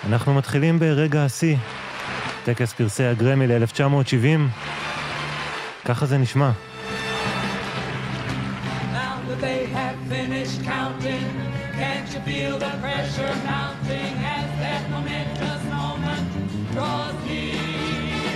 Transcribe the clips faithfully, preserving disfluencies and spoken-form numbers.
אנחנו מתחילים ברגע השיא, טקס פרסי הגרמי ל-אלף תשע מאות שבעים. ככה זה נשמע. Now that they have finished counting, can't you feel the pressure mounting as that momentous moment draws near?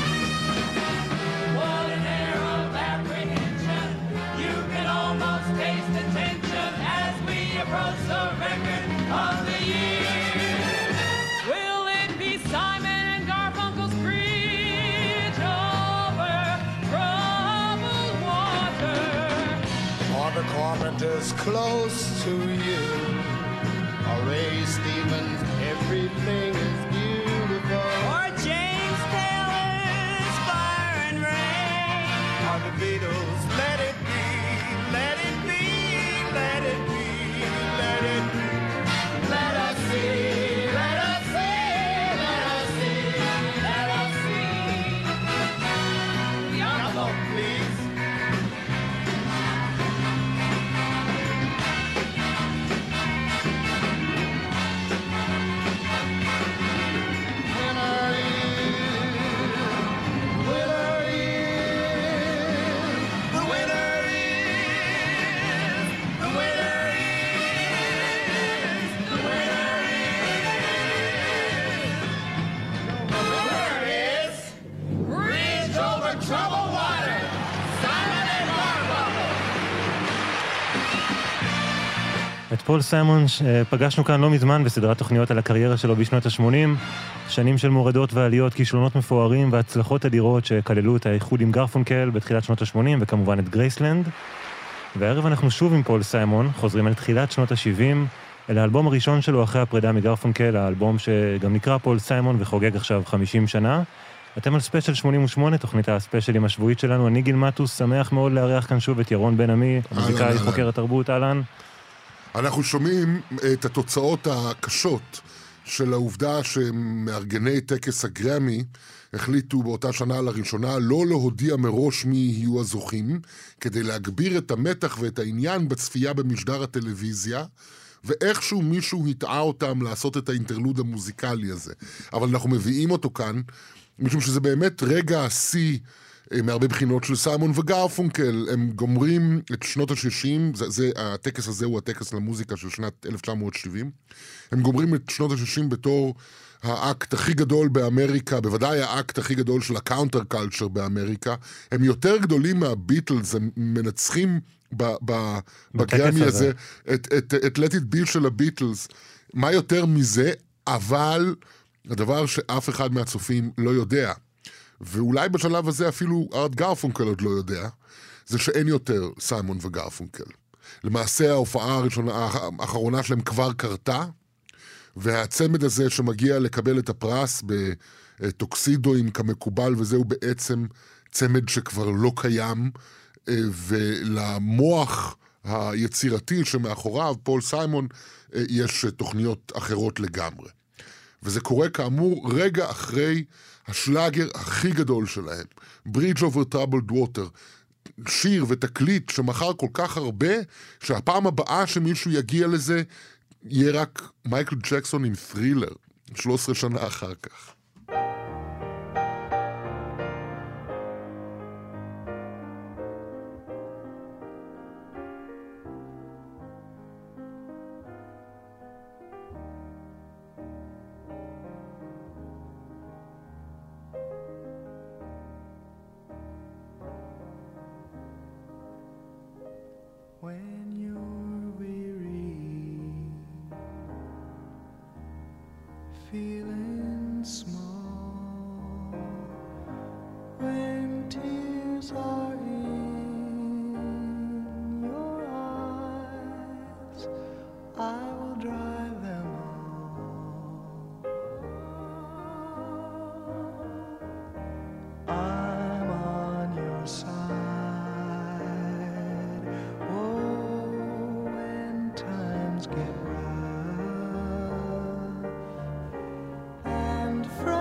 What an air of apprehension, you can almost taste the tension as we approach the record of the year. Will it be Simon and Garfunkel's bridge over troubled water? Are the Carpenters close to you? Are Ray Stevens, everything is beautiful? Or James Taylor's Fire and Rain? Are the Beatles, let it be, let it be, let it be, let it be. Let us see, let us see, let us see, let us see. Come on, please. את פול סיימון פגשנו כאן לא מזמן בסדרת תוכניות על הקריירה שלו בשנות ה-שמונים, שנים של מורדות ועליות, כישלונות מפוארים והצלחות אדירות שכללו את האיחוד עם גרפונקל בתחילת שנות ה-שמונים וכמובן את גרייסלנד. והערב אנחנו שוב עם פול סיימון, חוזרים אל תחילת שנות ה-שבעים, אל האלבום הראשון שלו אחרי הפרידה מגרפונקל, האלבום שגם נקרא פול סיימון וחוגג עכשיו חמישים שנה. אתם על ספיישל שמונים ושמונה, תוכנית הספיישלים השבועית שלנו. אני גיל מטוס, שמח מאוד לארח כאן שוב את ירון בן עמי, מוזיקאי, חוקר התרבות, אהלן. אנחנו שומעים את התוצאות הקשות של העובדה שמארגני טקס הגרמי החליטו באותה שנה לראשונה לא להודיע מראש מי יהיו הזוכים, כדי להגביר את המתח ואת העניין בצפייה במשדר הטלוויזיה, ואיכשהו מישהו הטעה אותם לעשות את האינטרלוד המוזיקלי הזה. אבל אנחנו מביאים אותו כאן, משום שזה באמת רגע השיא מהרבה בחינות של סיימון וגרפונקל. הם גומרים את שנות ה-שישים, זה, זה, הטקס הזה הוא הטקס למוזיקה של שנת אלף תשע מאות שבעים. הם גומרים את שנות ה-שישים בתור האקט הכי גדול באמריקה, בוודאי האקט הכי גדול של הקאונטר קלצ'ר באמריקה. הם יותר גדולים מהביטלס, הם מנצחים ב- ב- בגרמי הזה את, את, את Let It Be של הביטלס. מה יותר מזה? אבל הדבר שאף אחד מהצופים לא יודע, ואולי בשלב הזה אפילו ארט גרפונקל עוד לא יודע, זה שאין יותר סיימון וגרפונקל. למעשה ההופעה הראשונה, האחרונה שלהם כבר קרתה, והצמד הזה שמגיע לקבל את הפרס בטוקסידואים כמקובל, וזהו בעצם צמד שכבר לא קיים, ולמוח היצירתי שמאחוריו, פול סיימון, יש תוכניות אחרות לגמרי. וזה קורה כאמור רגע אחרי השלאגר הכי גדול שלהם, Bridge over Troubled Water, שיר ותקליט שמחר כל כך הרבה, שהפעם הבאה שמישהו יגיע לזה, יהיה רק מייקל ג'קסון עם ת'רילר, שלוש עשרה שנה אחר כך. And from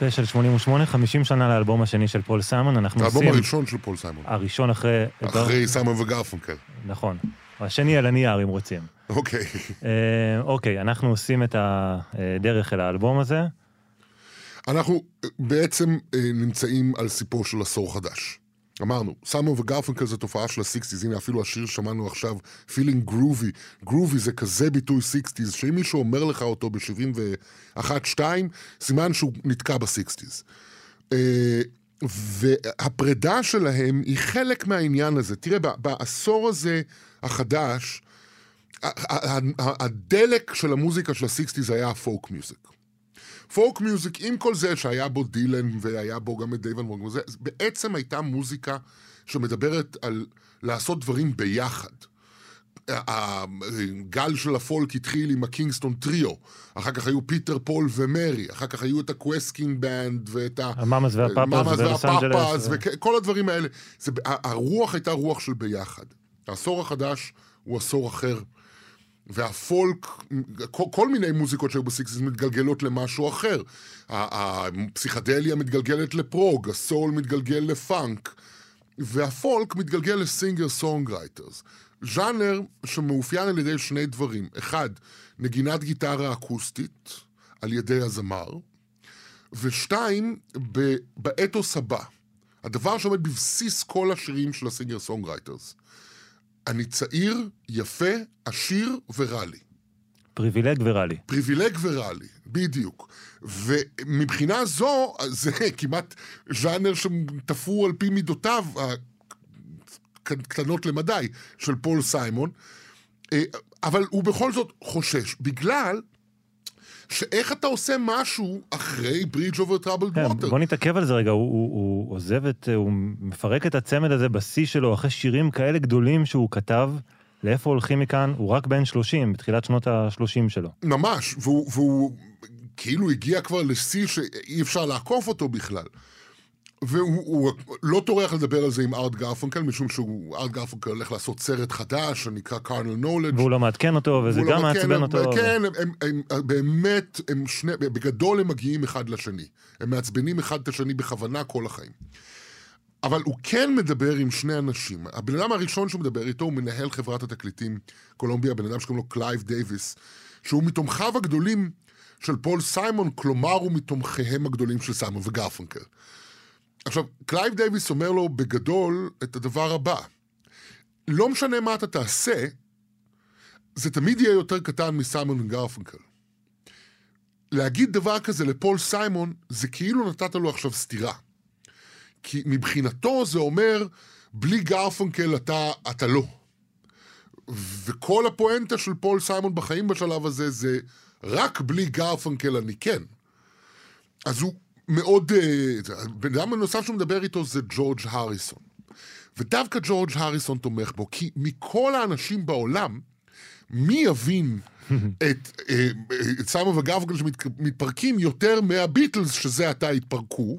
ספיישל שמונים ושמונה, חמישים שנה לאלבום השני של פול סיימון, אנחנו עושים... האלבום הראשון של פול סיימון. הראשון אחרי... אחרי סיימון וגרפונקל. נכון. השני על הנייר, אם רוצים. אוקיי. אוקיי, אנחנו עושים את הדרך אל האלבום הזה. אנחנו בעצם נמצאים על סיפור של עשור חדש. אמרנו, סיימון וגרפונקל זה תופעה של ה-סיקסטיז, הנה אפילו השיר שמענו עכשיו, Feeling Groovy. Groovy זה כזה ביטוי סיקסטיז, שאם מישהו אומר לך אותו ב-שבעים ואחת שתיים, סימן שהוא נתקע ב-סיקסטיז. והפרידה שלהם היא חלק מהעניין הזה. תראה, בעשור הזה החדש, הדלק של המוזיקה של ה-סיקסטיז היה הפולק מיוזיק. פולק מיוזיק, עם כל זה שהיה בו דילן והיה בו גם את דייבן מורגן, בעצם הייתה מוזיקה שמדברת על לעשות דברים ביחד. הגל של הפולק התחיל עם הקינגסטון טריו, אחר כך היו פיטר פול ומרי, אחר כך היו את הקווסקינג בנד ואת המאמאס והפאפאס וכל הדברים האלה. הרוח הייתה רוח של ביחד. העשור החדש הוא עשור אחר. והפולק, כל, כל מיני מוזיקות שהיו בסיקסטיז מתגלגלות למשהו אחר. הפסיכדליה מתגלגלת לפרוג, הסול מתגלגל לפאנק, והפולק מתגלגל לסינגר סונגרייטרס. ז'אנר שמאופיין על ידי שני דברים. אחד, נגינת גיטרה אקוסטית על ידי הזמר, ושתיים, באתוס הבא. הדבר שעומד בבסיס כל השירים של הסינגר סונגרייטרס. אני צעיר, יפה, עשיר ורע לי. פריבילג ורע לי. פריבילג ורע לי, בדיוק. ומבחינה זו, זה כמעט ז'אנר שתפור על פי מידותיו הקטנות למדי של פול סיימון, אבל הוא בכל זאת חושש, בגלל שאיך אתה עושה משהו אחרי Bridge over Troubled Water. בוא נתעכב על זה רגע, הוא, הוא, הוא עוזב את, הוא מפרק את הצמד הזה בשיא שלו, אחרי שירים כאלה גדולים שהוא כתב, לאיפה הולכים מכאן? הוא רק בן שלושים, בתחילת שנות ה-שלושים שלו. ממש, והוא, והוא כאילו הגיע כבר לשיא שאי אפשר לעקוף אותו בכלל. והוא לא טורח לדבר על זה עם ארט גרפונקל, משום שארט גרפונקל הולך לעשות סרט חדש, שנקרא Carnal Knowledge. והוא לא מעדכן אותו, וזה גם מעצבן אותו. כן, הם, הם, הם, באמת, הם שני, בגדול הם מגיעים אחד לשני. הם מעצבנים אחד את השני בכוונה כל החיים. אבל הוא כן מדבר עם שני אנשים. הבן אדם הראשון שהוא מדבר איתו, הוא מנהל חברת התקליטים קולומביה, בן אדם שקוראים לו קלייב דייביס, שהוא מתומכיו הגדולים של פול סיימון, כלומר הוא מתומכיהם הגדולים של סיימון וגרפונקל. עכשיו, קלייב דייביס אומר לו בגדול את הדבר הבא. לא משנה מה אתה תעשה, זה תמיד יהיה יותר קטן מסיימון וגרפונקל. להגיד דבר כזה לפול סיימון, זה כאילו נתת לו עכשיו סתירה. כי מבחינתו זה אומר, בלי גרפונקל אתה, אתה לא. וכל הפואנטה של פול סיימון בחיים בשלב הזה, זה רק בלי גרפונקל אני כן. אז הוא מאוד, בן אדם הנוסף שהוא מדבר איתו זה ג'ורג' הריסון. ודווקא ג'ורג' הריסון תומך בו, כי מכל האנשים בעולם, מי יבין את, את סיימון וגרפונקל שמתפרקים יותר מהביטלס שזה עתה התפרקו,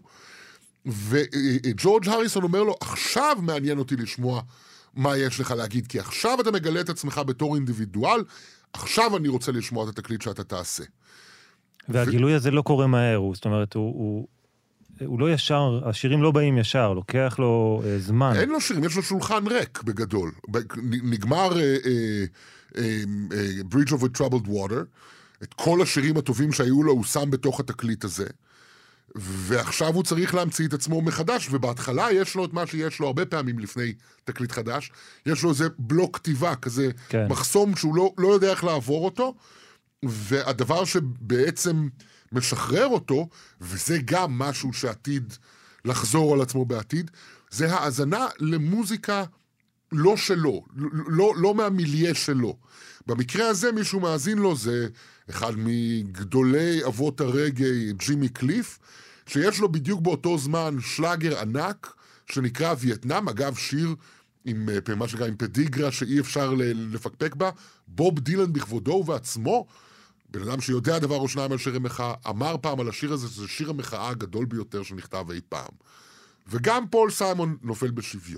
וג'ורג' הריסון אומר לו, עכשיו מעניין אותי לשמוע מה יש לך להגיד, כי עכשיו אתה מגלה את עצמך בתור אינדיבידואל, עכשיו אני רוצה לשמוע את התקליט שאתה תעשה. והגילוי הזה לא קורה מהר, זאת אומרת, הוא, הוא, הוא לא ישר, השירים לא באים ישר, לוקח לו אה, זמן. אין לו שירים, יש לו שולחן ריק בגדול. נגמר אה, אה, אה, אה, Bridge over Troubled Water, את כל השירים הטובים שהיו לו הוא שם בתוך התקליט הזה, ועכשיו הוא צריך להמציא את עצמו מחדש, ובהתחלה יש לו את מה שיש לו הרבה פעמים לפני תקליט חדש, יש לו איזה בלוק כתיבה, כזה כן. מחסום שהוא לא, לא יודע איך לעבור אותו, והדבר שבעצם משחרר אותו, וזה גם משהו שעתיד לחזור על עצמו בעתיד, זה האזנה למוזיקה לא שלו, לא, לא מהמיליה שלו. במקרה הזה מישהו מאזין לו, זה אחד מגדולי אבות הרגעי, ג'ימי קליף, שיש לו בדיוק באותו זמן שלאגר ענק, שנקרא וייטנאם, אגב שיר עם, מה שנקרא, עם פדיגרה שאי אפשר לפקפק בה, בוב דילן בכבודו ובעצמו, בן אדם שיודע דבר או שניים על שיר המחאה, אמר פעם על השיר הזה, שזה שיר המחאה הגדול ביותר שנכתב אי פעם. וגם פול סיימון נופל בשביו.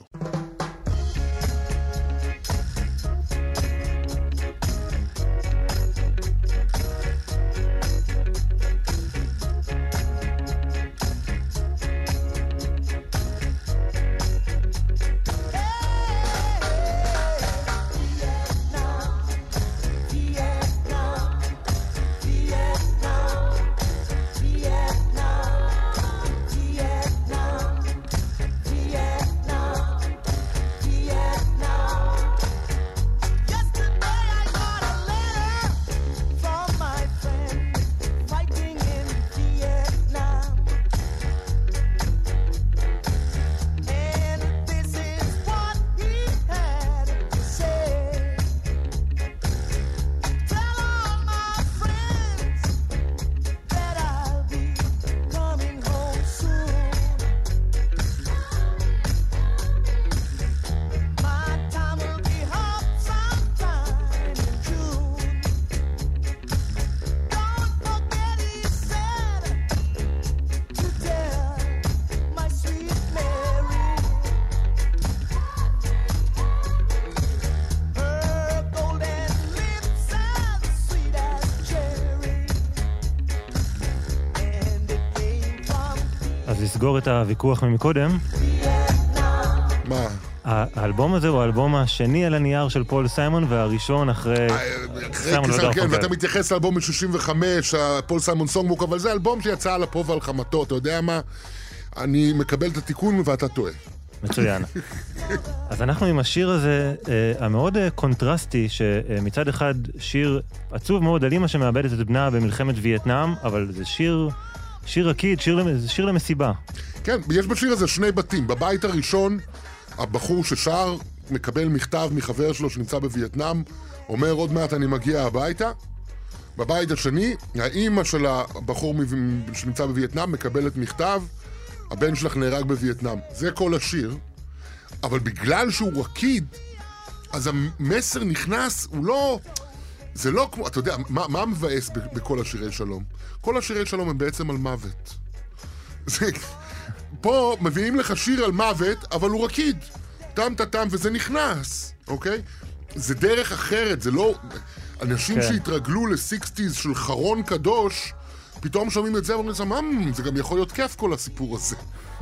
לסגור את הוויכוח ממקודם, מה? האלבום הזה הוא האלבום השני על הנייר של פול סיימון, והראשון אחרי סיימון כן, וגרפונקל. ואתה מתייחס לאלבום מ-שישים וחמש, פול סיימון סונגבוק, אבל זה אלבום שיצא על אפו ועל חמתו, אתה יודע מה? אני מקבל את התיקון ואתה טועה. מצוין. אז אנחנו עם השיר הזה, אה, המאוד אה, קונטרסטי, שמצד אחד שיר עצוב מאוד על אמא שמאבדת את בנה במלחמת וייטנאם, אבל זה שיר, שיר רקיד, שיר, למ- שיר למסיבה. כן, יש בשיר הזה שני בתים. בבית הראשון, הבחור ששר מקבל מכתב מחבר שלו שנמצא בווייטנאם, אומר עוד מעט אני מגיע הביתה. בבית השני, האמא של הבחור שנמצא בווייטנאם מקבלת מכתב, הבן שלך נהרג בווייטנאם. זה כל השיר, אבל בגלל שהוא רקיד, אז המסר נכנס, הוא לא... זה לא כמו... אתה יודע, מה, מה מבאס בכל השירי שלום? כל השירי שלום הם בעצם על מוות. זה... פה מביאים לך שיר על מוות, אבל הוא רקיד. טם טם וזה נכנס, אוקיי? זה דרך אחרת, זה לא... אנשים כן. שהתרגלו ל-סיקסטיז של חרון קדוש, פתאום שומעים את זה ואומרים לזה, זה גם יכול להיות כיף כל הסיפור הזה.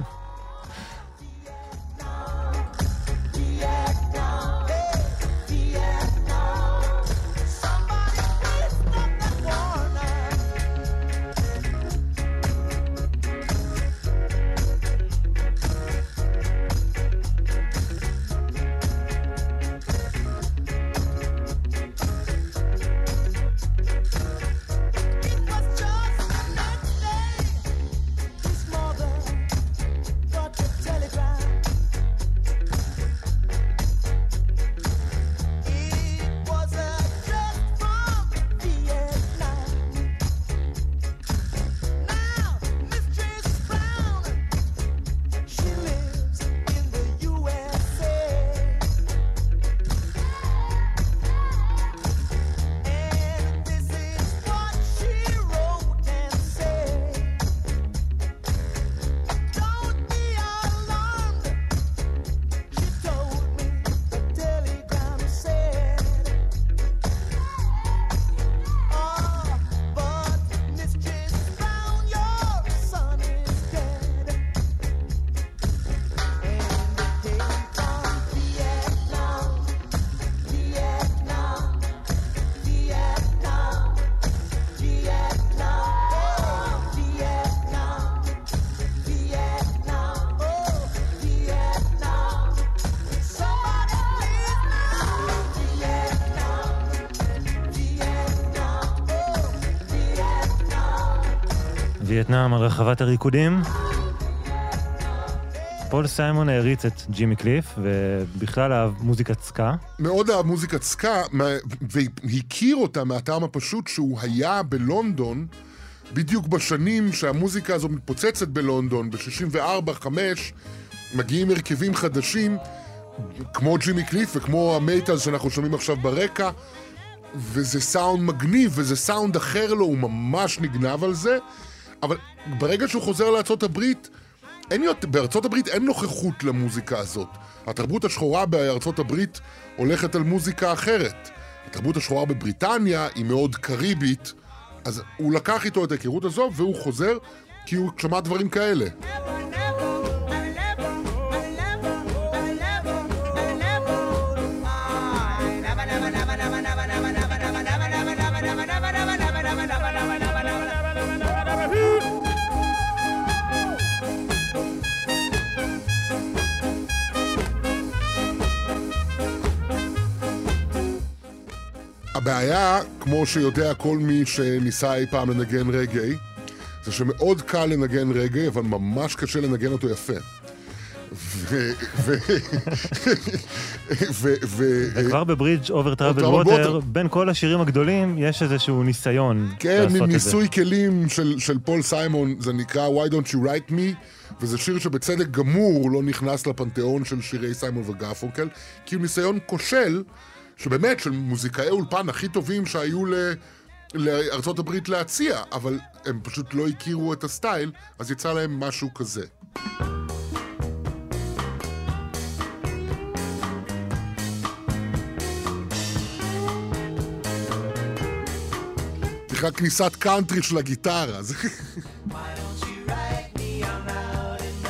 וייטנאם על רחבת הריקודים. פול סיימון העריץ את ג'ימי קליף, ובכלל אהב מוזיקת סקה. מאוד אהב מוזיקת סקה, והכיר אותה מהטעם הפשוט שהוא היה בלונדון, בדיוק בשנים שהמוזיקה הזו מתפוצצת בלונדון, ב-שישים וארבע חמש, מגיעים הרכבים חדשים, כמו ג'ימי קליף וכמו המייטל שאנחנו שומעים עכשיו ברקע, וזה סאונד מגניב, וזה סאונד אחר לו, הוא ממש נגנב על זה, אבל ברגע שהוא חוזר לארצות הברית, אין, בארצות הברית אין נוכחות למוזיקה הזאת. התרבות השחורה בארצות הברית הולכת על מוזיקה אחרת. התרבות השחורה בבריטניה היא מאוד קריבית, אז הוא לקח איתו את ההיכרות הזו, והוא חוזר כי הוא שמע דברים כאלה. הבעיה, כמו שיודע כל מי שניסה אי פעם לנגן רגעי, זה שמאוד קל לנגן רגעי, אבל ממש קשה לנגן אותו יפה. וכבר בברידג' אובר טראבל ווטר, בין כל השירים הגדולים, יש איזשהו ניסיון לעשות את זה. כן, ניסוי כלים של פול סיימון, זה נקרא Why Don't You Write Me, וזה שיר שבצדק גמור לא נכנס לפנתיאון של שירי סיימון וגרפונקל, כי הוא ניסיון כושל, שבאמת של מוזיקאי אולפן הכי טובים שהיו לארצות הברית להציע, אבל הם פשוט לא הכירו את הסטייל, אז יצא להם משהו כזה. תראה כניסת קאנטרי של הגיטרה.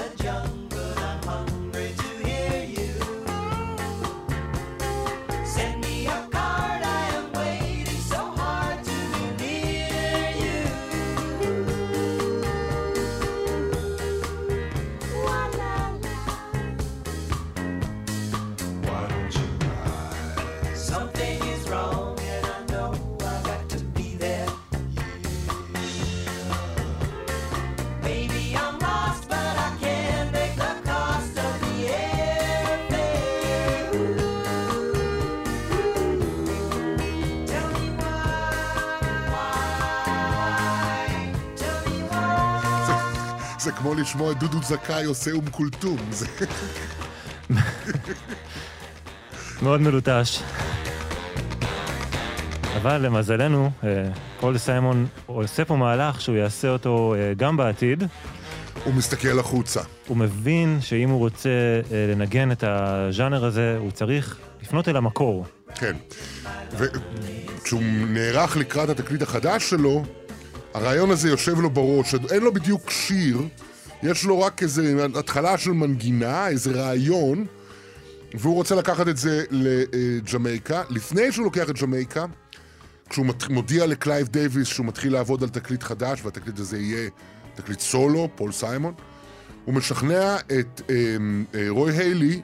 זה כמו לשמוע את דודו זכאי עושה אום כולתום. זה... מאוד מלוטש. אבל למזלנו, פול סיימון עושה פה מהלך שהוא יעשה אותו גם בעתיד. הוא מסתכל החוצה. הוא מבין שאם הוא רוצה לנגן את הז'אנר הזה, הוא צריך לפנות אל המקור. כן. וכשהוא נערך לקראת התקליט החדש שלו, הרעיון הזה יושב לו בראש. אין לו בדיוק שיר, יש לו רק איזו התחלה של מנגינה, איזה רעיון, והוא רוצה לקחת את זה לג'מייקה. לפני שהוא לוקח את ג'מייקה, כשהוא מודיע לקלייב דייביס שהוא מתחיל לעבוד על תקליט חדש, והתקליט הזה יהיה תקליט סולו, פול סיימון, הוא משכנע את אה, אה, רוי היילי,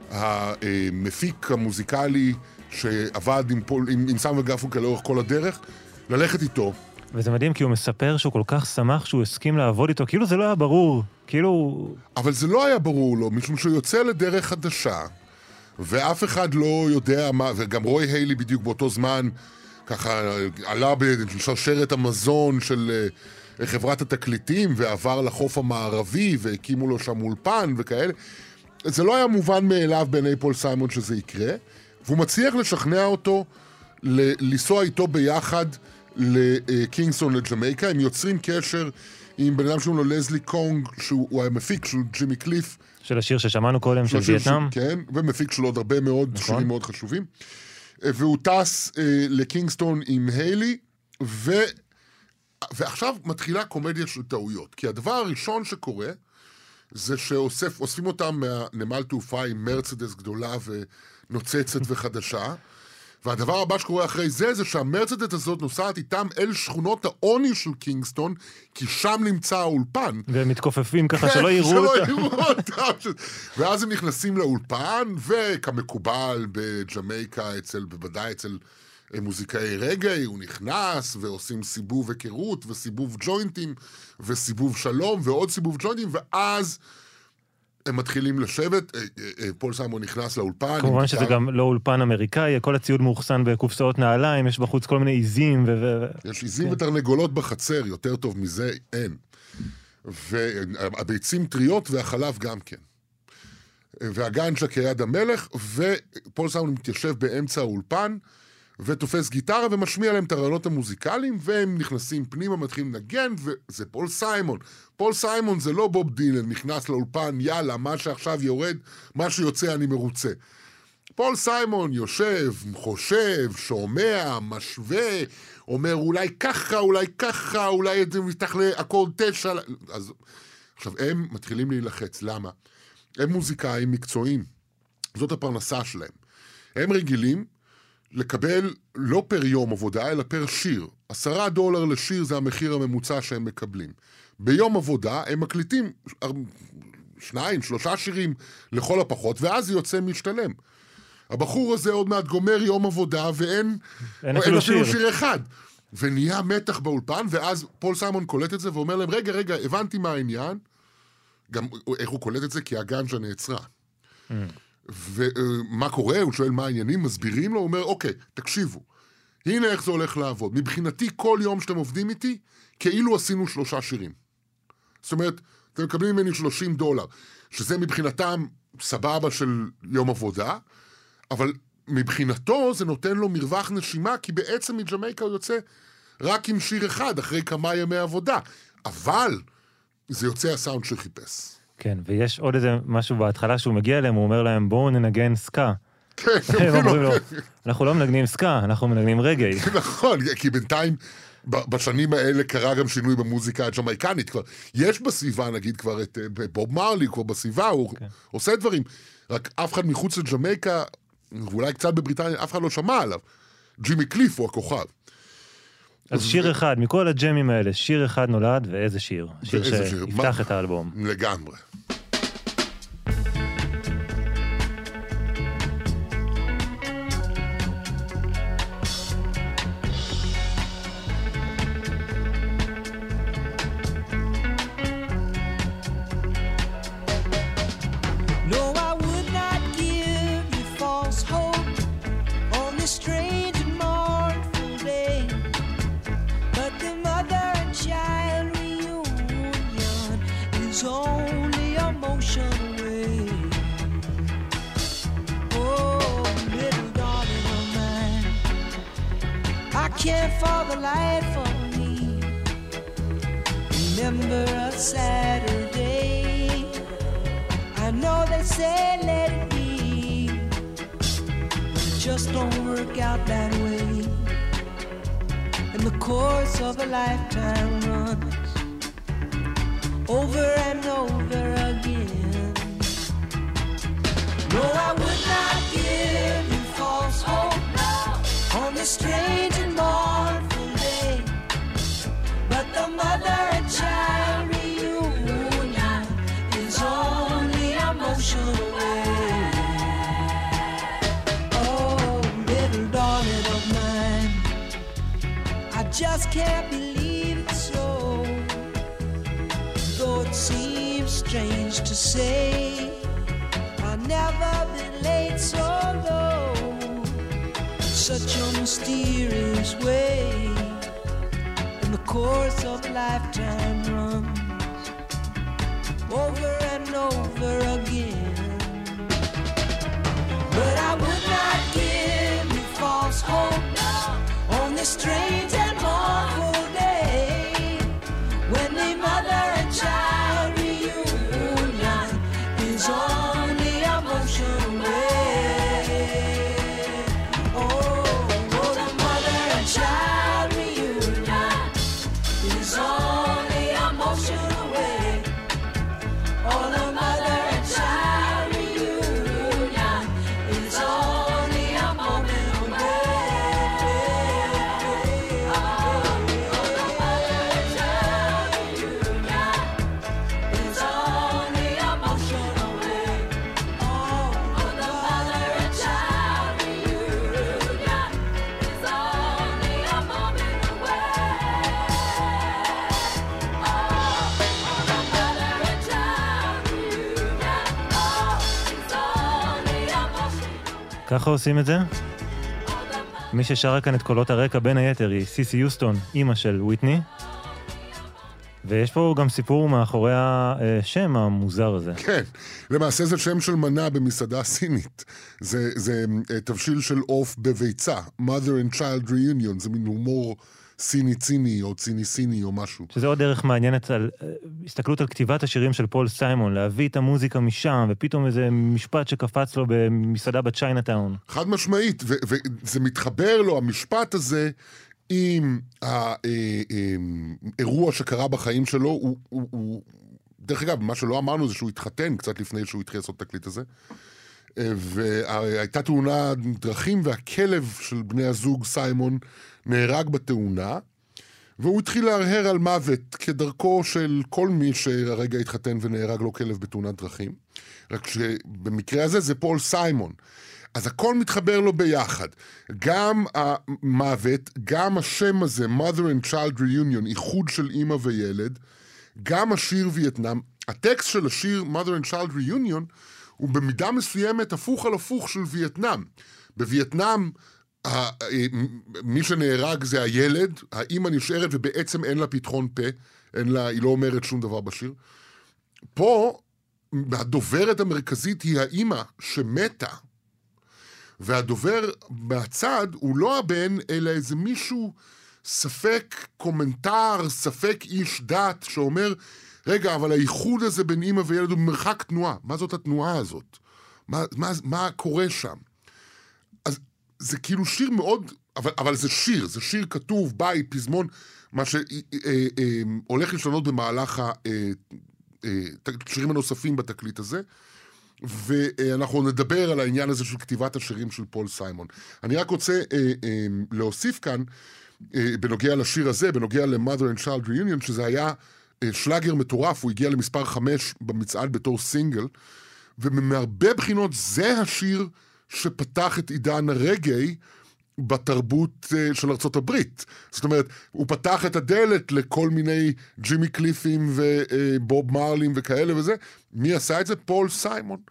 המפיק המוזיקלי שעבד עם, פול, עם, עם סיימון וגרפונקל לאורך כל הדרך, ללכת איתו. וזה מדהים כי הוא מספר שהוא כל כך שמח שהוא הסכים לעבוד איתו, כאילו זה לא היה ברור, כאילו... אבל זה לא היה ברור לו, משום שהוא יוצא לדרך חדשה, ואף אחד לא יודע מה, וגם רוי היילי בדיוק באותו זמן, ככה עלה בשרשרת המזון של חברת התקליטים, ועבר לחוף המערבי, והקימו לו שם אולפן וכאלה. זה לא היה מובן מאליו בעיני פול סיימון שזה יקרה, והוא מצליח לשכנע אותו לנסוע איתו ביחד לקינגסטון לג'מייקה. הם יוצרים קשר עם בן אדם שקוראים לו לזלי קונג, שהוא המפיק של ג'ימי קליף. של השיר ששמענו קודם, של וייטנאם. כן, ומפיק של עוד הרבה מאוד נכון. שירים מאוד חשובים. והוא טס אה, לקינגסטון עם היילי, ו... ועכשיו מתחילה קומדיה של טעויות. כי הדבר הראשון שקורה, זה שאוספים אותם מהנמל תעופה עם מרצדס גדולה ונוצצת וחדשה, והדבר הבא שקורה אחרי זה, זה שהמרצדס הזאת נוסעת איתם אל שכונות העוני של קינגסטון, כי שם נמצא האולפן. והם מתכופפים ככה שלא יראו אותם. שלא יראו אותם. ואז הם נכנסים לאולפן, וכמקובל בג'מייקה, אצל, בוודאי אצל מוזיקאי רגעי, הוא נכנס, ועושים סיבוב היכרות, וסיבוב ג'וינטים, וסיבוב שלום, ועוד סיבוב ג'וינטים, ואז... הם מתחילים לשבת, פול סיימון נכנס לאולפן. כמובן שזה גם לא אולפן אמריקאי, כל הציוד מאוחסן בקופסאות נעליים, יש בחוץ כל מיני עיזים. יש עיזים ותרנגולות בחצר, יותר טוב מזה אין. והביצים טריות והחלב גם כן. והגנג'ה כיד המלך, ופול סיימון מתיישב באמצע האולפן, ותופס גיטרה ומשמיע להם את הרעיונות המוזיקליים, והם נכנסים פנימה, מתחילים לנגן, וזה פול סיימון. פול סיימון זה לא בוב דילן, נכנס לאולפן, יאללה, מה שעכשיו יורד, מה שיוצא אני מרוצה. פול סיימון יושב, חושב, שומע, משווה, אומר אולי ככה, אולי ככה, אולי זה מתח לאקורד תשע. אז עכשיו, הם מתחילים להילחץ, למה? הם מוזיקאים מקצועיים, זאת הפרנסה שלהם. הם רגילים לקבל לא פר יום עבודה, אלא פר שיר. עשרה דולר לשיר זה המחיר הממוצע שהם מקבלים. ביום עבודה הם מקליטים שניים, שלושה שירים לכל הפחות, ואז זה יוצא משתלם. הבחור הזה עוד מעט גומר יום עבודה, ואין אין אפילו, אפילו שיר. שיר אחד. ונהיה מתח באולפן, ואז פול סיימון קולט את זה, ואומר להם, רגע, רגע, הבנתי מה העניין. גם איך הוא קולט את זה? כי הגנג'ה נעצרה. Mm. ומה קורה? הוא שואל מה העניינים, מסבירים לו, הוא אומר, אוקיי, תקשיבו, הנה איך זה הולך לעבוד. מבחינתי, כל יום שאתם עובדים איתי, כאילו עשינו שלושה שירים. זאת אומרת, אתם מקבלים ממני שלושים דולר, שזה מבחינתם סבבה של יום עבודה, אבל מבחינתו זה נותן לו מרווח נשימה, כי בעצם מג'מייקה הוא יוצא רק עם שיר אחד, אחרי כמה ימי עבודה. אבל זה יוצא הסאונד שחיפש. כן, ויש עוד איזה משהו בהתחלה שהוא מגיע אליהם, הוא אומר להם, בואו ננגן סקה. כן, הם אומרים לו, אנחנו לא מנגנים סקה, אנחנו מנגנים רגעי. נכון, כי בינתיים, בשנים האלה קרה גם שינוי במוזיקה הג'מייקנית. כבר יש בסביבה, נגיד, כבר את בוב מרלי, כבר בסביבה, הוא עושה דברים. רק אף אחד מחוץ לג'מייקה, ואולי קצת בבריטניה, אף אחד לא שמע עליו. ג'ימי קליף הוא הכוכב. אז שיר אחד, מכל הג'מים האלה, שיר אחד נולד, ואיזה שיר? שיר שיפתח את האלבום. לגמרי. can't for the life of me remember a Saturday. I know they say let it be, but it just don't work out that way. And the course of a lifetime runs over and over again. No, I would not give you false hope on this strange and mournful day, but the mother and child reunion is only a motion away. Oh, little darling of mine, I just can't believe it's so, though it seems strange to say. I've never been late so low, such a mysterious way. And the course of a lifetime runs over and over again. But I would not give you false hope on this strange and mournful day, when the mother and child reunion is only a motion away. Oh, oh, the mother and child reunion is only a motion away. Oh, the mother and child reunion is only a moment away. Oh, the mother and child reunion is only a motion away. Oh, the mother and child reunion is only a moment away. ככה עושים את זה? מי ששרה כאן את קולות הרקע בין היתר היא סיסי יוסטון, אימא של וויטני. ויש פה גם סיפור מאחורי השם המוזר הזה. כן, למעשה זה שם של מנה במסעדה סינית. זה, זה תבשיל של עוף בביצה, mother and child reunion, זה מין הומור סיני ציני או ציני סיני או משהו. שזה עוד דרך מעניינת על הסתכלות על כתיבת השירים של פול סיימון, להביא את המוזיקה משם, ופתאום איזה משפט שקפץ לו במסעדה בצ'יינאטאון. חד משמעית, ו- וזה מתחבר לו, המשפט הזה, עם האירוע שקרה בחיים שלו, הוא, הוא, הוא, דרך אגב, מה שלא אמרנו זה שהוא התחתן קצת לפני שהוא התחיל לעשות את התקליט הזה, והייתה תאונה דרכים, והכלב של בני הזוג סיימון נהרג בתאונה, והוא התחיל להרהר על מוות כדרכו של כל מי שהרגע התחתן ונהרג לו כלב בתאונת דרכים, רק שבמקרה הזה זה פול סיימון. אז הכל מתחבר לו ביחד. גם המוות, גם השם הזה, mother and child reunion, איחוד של אמא וילד, גם השיר וייטנאם, הטקסט של השיר mother and child reunion, הוא במידה מסוימת הפוך על הפוך של וייטנאם. בווייטנאם, מי שנהרג זה הילד, האמא נשארת ובעצם אין לה פתחון פה, אין לה, היא לא אומרת שום דבר בשיר. פה, הדוברת המרכזית היא האמא שמתה, והדובר מהצד הוא לא הבן, אלא איזה מישהו, ספק קומנטר, ספק איש דת, שאומר, רגע, אבל הייחוד הזה בין אמא וילד הוא במרחק תנועה. מה זאת התנועה הזאת? מה, מה, מה קורה שם? אז זה כאילו שיר מאוד, אבל, אבל זה שיר, זה שיר כתוב, בית, פזמון, מה שהולך לשנות במהלך השירים הנוספים בתקליט הזה, ואנחנו נדבר על העניין הזה של כתיבת השירים של פול סיימון. אני רק רוצה אה, אה, להוסיף כאן, אה, בנוגע לשיר הזה, בנוגע ל-Mother and Child Reunion, שזה היה אה, שלאגר מטורף, הוא הגיע למספר חמש במצעד בתור סינגל, ומהרבה בחינות זה השיר שפתח את עידן הרגעי בתרבות אה, של ארצות הברית. זאת אומרת, הוא פתח את הדלת לכל מיני ג'ימי קליפים ובוב מרלים וכאלה וזה. מי עשה את זה? פול סיימון.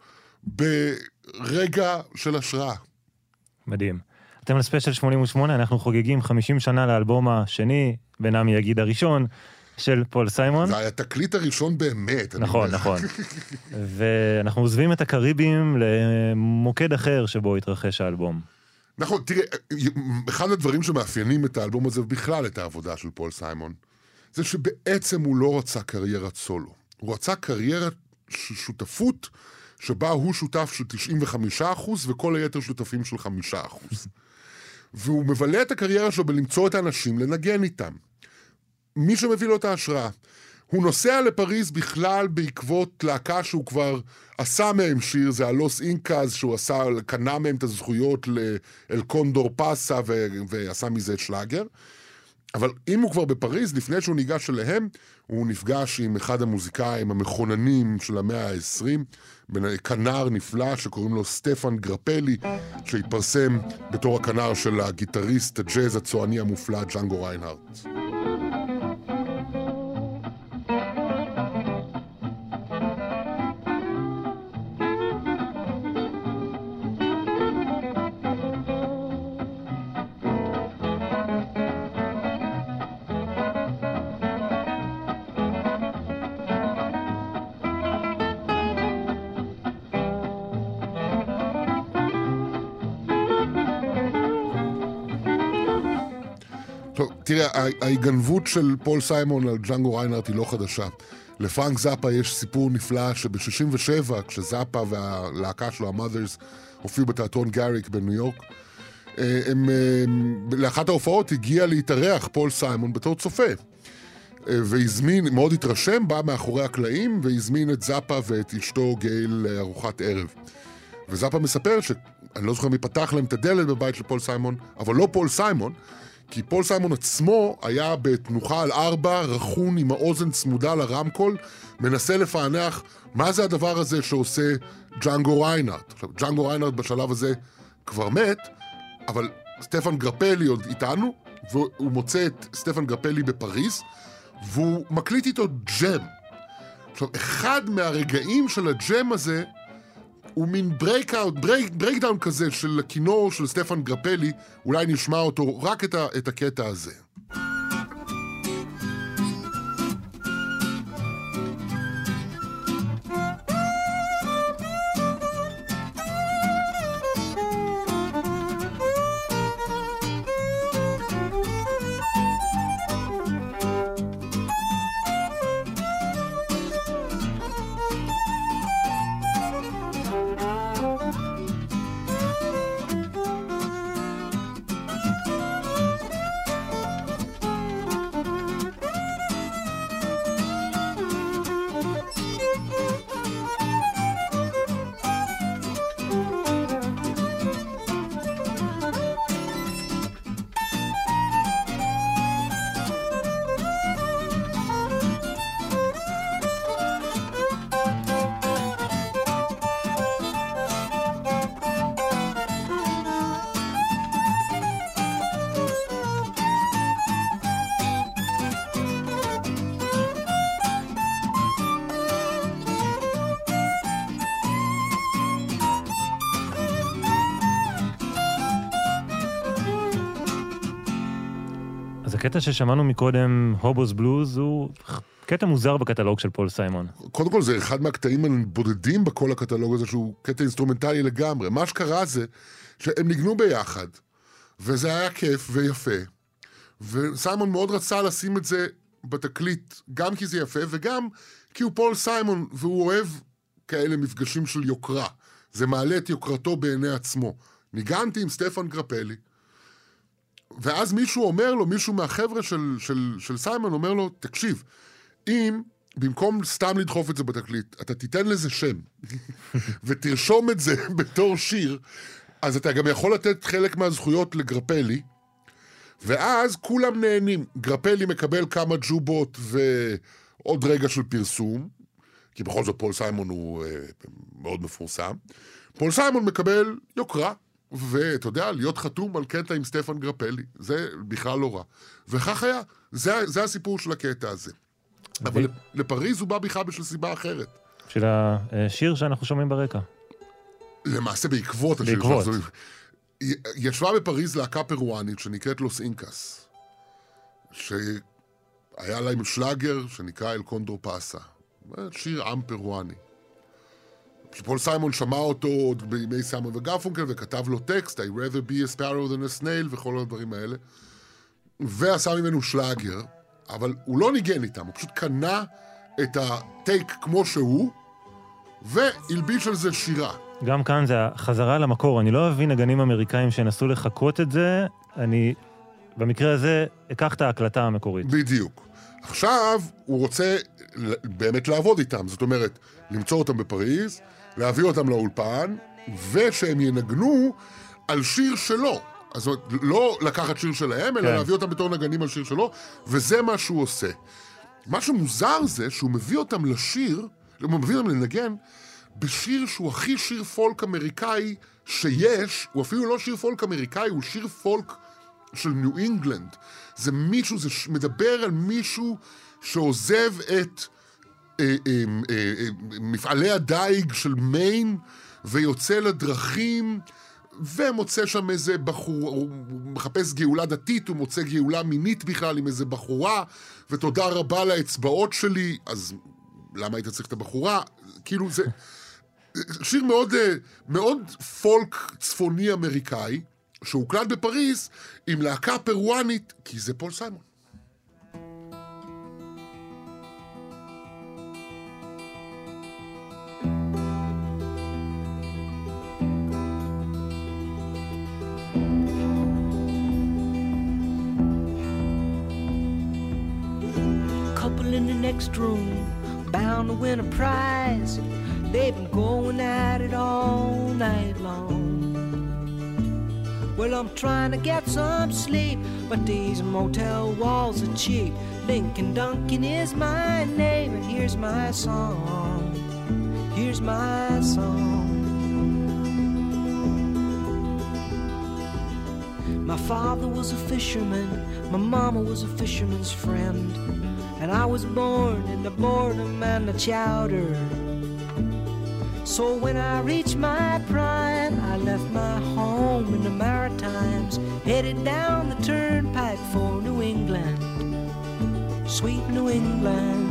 ברגע של השראה. מדהים. אתם לספיישל שמונים ושמונה, אנחנו חוגגים חמישים שנה לאלבום השני, בינם יגיד הראשון, של פול סיימון. זה היה תקליט הראשון באמת. נכון, נכון. ואנחנו עוזבים את הקריבים למוקד אחר שבו התרחש האלבום. נכון, תראה, אחד הדברים שמאפיינים את האלבום הזה, ובכלל את העבודה של פול סיימון, זה שבעצם הוא לא רצה קריירת סולו. הוא רצה קריירת שותפות, שבה הוא שותף של תשעים וחמישה אחוז, וכל היתר שותפים של חמישה אחוז. והוא מבלה את הקריירה שלו בלמצוא את האנשים, לנגן איתם. מי שמביא לו את ההשראה. הוא נוסע לפריז בכלל בעקבות להקה שהוא כבר עשה מהם שיר, זה הלוס אינקאז, שהוא עשה, קנה מהם את הזכויות לאל קונדור פאסה, ו- ועשה מזה שלאגר. אבל אם הוא כבר בפריז, לפני שהוא ניגש אליהם, הוא נפגש עם אחד המוזיקאים המכוננים של המאה ה-עשרים, כנר נפלא שקוראים לו סטפן גרפלי, שהתפרסם בתור הכנר של הגיטריסט הג'אז הצועני המופלא ג'אנגו ריינהארט. תראה, ההיגנבות של פול סיימון על ג'אנגו ריינהארט היא לא חדשה. לפרנק זאפה יש סיפור נפלא שב-שישים ושבע, כשזאפה והלהקה שלו, המאדרס, הופיעו בתיאטרון גאריק בניו יורק, הם, לאחת ההופעות הגיע להתארח פול סיימון בתור צופה. והזמין, מאוד התרשם, בא מאחורי הקלעים, והזמין את זאפה ואת אשתו גייל לארוחת ערב. וזאפה מספר שאני לא זוכר מי פתח להם את הדלת בבית של פול סיימון, אבל לא פול סיימון, כי פול סיימון עצמו היה בתנוחה על ארבע, רכון עם האוזן צמודה לרמקול, מנסה לפענח מה זה הדבר הזה שעושה ג'אנגו ריינהארט. עכשיו, ג'אנגו ריינהארט בשלב הזה כבר מת, אבל סטפן גרפלי עוד איתנו, והוא מוצא את סטפן גרפלי בפריז, והוא מקליט איתו ג'ם. עכשיו, אחד מהרגעים של הג'ם הזה, הוא מין ברייקאוט, ברייק, ברייקדאון כזה של הכינור של סטפן גרפלי, אולי נשמע אותו רק את, ה, את הקטע הזה. אז הקטע ששמענו מקודם, הובוס בלוז, הוא קטע מוזר בקטלוג של פול סיימון. קודם כל זה אחד מהקטעים הבודדים בכל הקטלוג הזה, שהוא קטע אינסטרומנטלי לגמרי. מה שקרה זה שהם ניגנו ביחד, וזה היה כיף ויפה, וסיימון מאוד רצה לשים את זה בתקליט, גם כי זה יפה, וגם כי הוא פול סיימון, והוא אוהב כאלה מפגשים של יוקרה. זה מעלה את יוקרתו בעיני עצמו. ניגנתי עם סטפן גרפלי, ואז מישהו אומר לו, מישהו מהחבר'ה של, של, של סיימון אומר לו, תקשיב, אם במקום סתם לדחוף את זה בתקליט, אתה תיתן לזה שם, ותרשום את זה בתור שיר, אז אתה גם יכול לתת חלק מהזכויות לגרפלי, ואז כולם נהנים. גרפלי מקבל כמה ג'ובות ועוד רגע של פרסום, כי בכל זאת פול סיימון הוא אה, מאוד מפורסם. פול סיימון מקבל יוקרה, ואתה יודע, להיות חתום על קטע עם סטפן גרפלי, זה בכלל לא רע. וכך היה, זה, זה הסיפור של הקטע הזה. אבל לפריז הוא בא בכלל בשביל סיבה אחרת. של השיר שאנחנו שומעים ברקע. למעשה בעקבות השיר. בעקבות. ישבה בפריז להקה פרואנית שנקראת לוס אינקס, שהיה להם שלאגר שנקרא אל קונדור פאסה. שיר עם פרואני. פול סיימון שמע אותו עוד בימי סיימון וגרפונקל, וכתב לו טקסט, I rather be a sparrow than a snail, וכל הדברים האלה. ועשה ממנו שלאגר, אבל הוא לא ניגן איתם, הוא פשוט קנה את הטייק כמו שהוא, והלביש על זה שירה. גם כאן זה החזרה למקור. אני לא אבין נגנים אמריקאים שנסו לחכות את זה, אני במקרה הזה אקח את ההקלטה המקורית. בדיוק. עכשיו הוא רוצה באמת לעבוד איתם, זאת אומרת, למצוא אותם בפריז, להביא אותם לאולפן, ושהם ינגנו על שיר שלו. אז זאת אומרת, לא לקחת שיר שלהם, אלא כן. להביא אותם בתור נגנים על שיר שלו, וזה מה שהוא עושה. מה שמוזר זה שהוא מביא אותם לשיר, הוא מביא אותם לנגן, בשיר שהוא הכי שיר פולק אמריקאי שיש, הוא אפילו לא שיר פולק אמריקאי, הוא שיר פולק של ניו אינגלנד. זה מישהו, זה מדבר על מישהו שעוזב את אה, אה, אה, אה, מפעלי הדייג של מיין, ויוצא לדרכים, ומוצא שם איזה בחור, הוא מחפש גאולה דתית, הוא מוצא גאולה מינית בכלל עם איזה בחורה, ותודה רבה לאצבעות שלי, אז למה היית צריך את הבחורה? כאילו זה שיר מאוד, מאוד פולק צפוני אמריקאי, שהוקלט בפריז עם להקה פרואנית, כי זה פול סיימון. Couple in the next room, bound to win a prize. They've been going at it all night long. Well, I'm trying to get some sleep, but these motel walls are cheap. Lincoln Duncan is my name, and here's my song. Here's my song. My father was a fisherman, my mama was a fisherman's friend, and I was born in the boredom and the chowder. So when I reached my prime, I left my home in the Maritimes, headed down the turnpike for New England, sweet New England.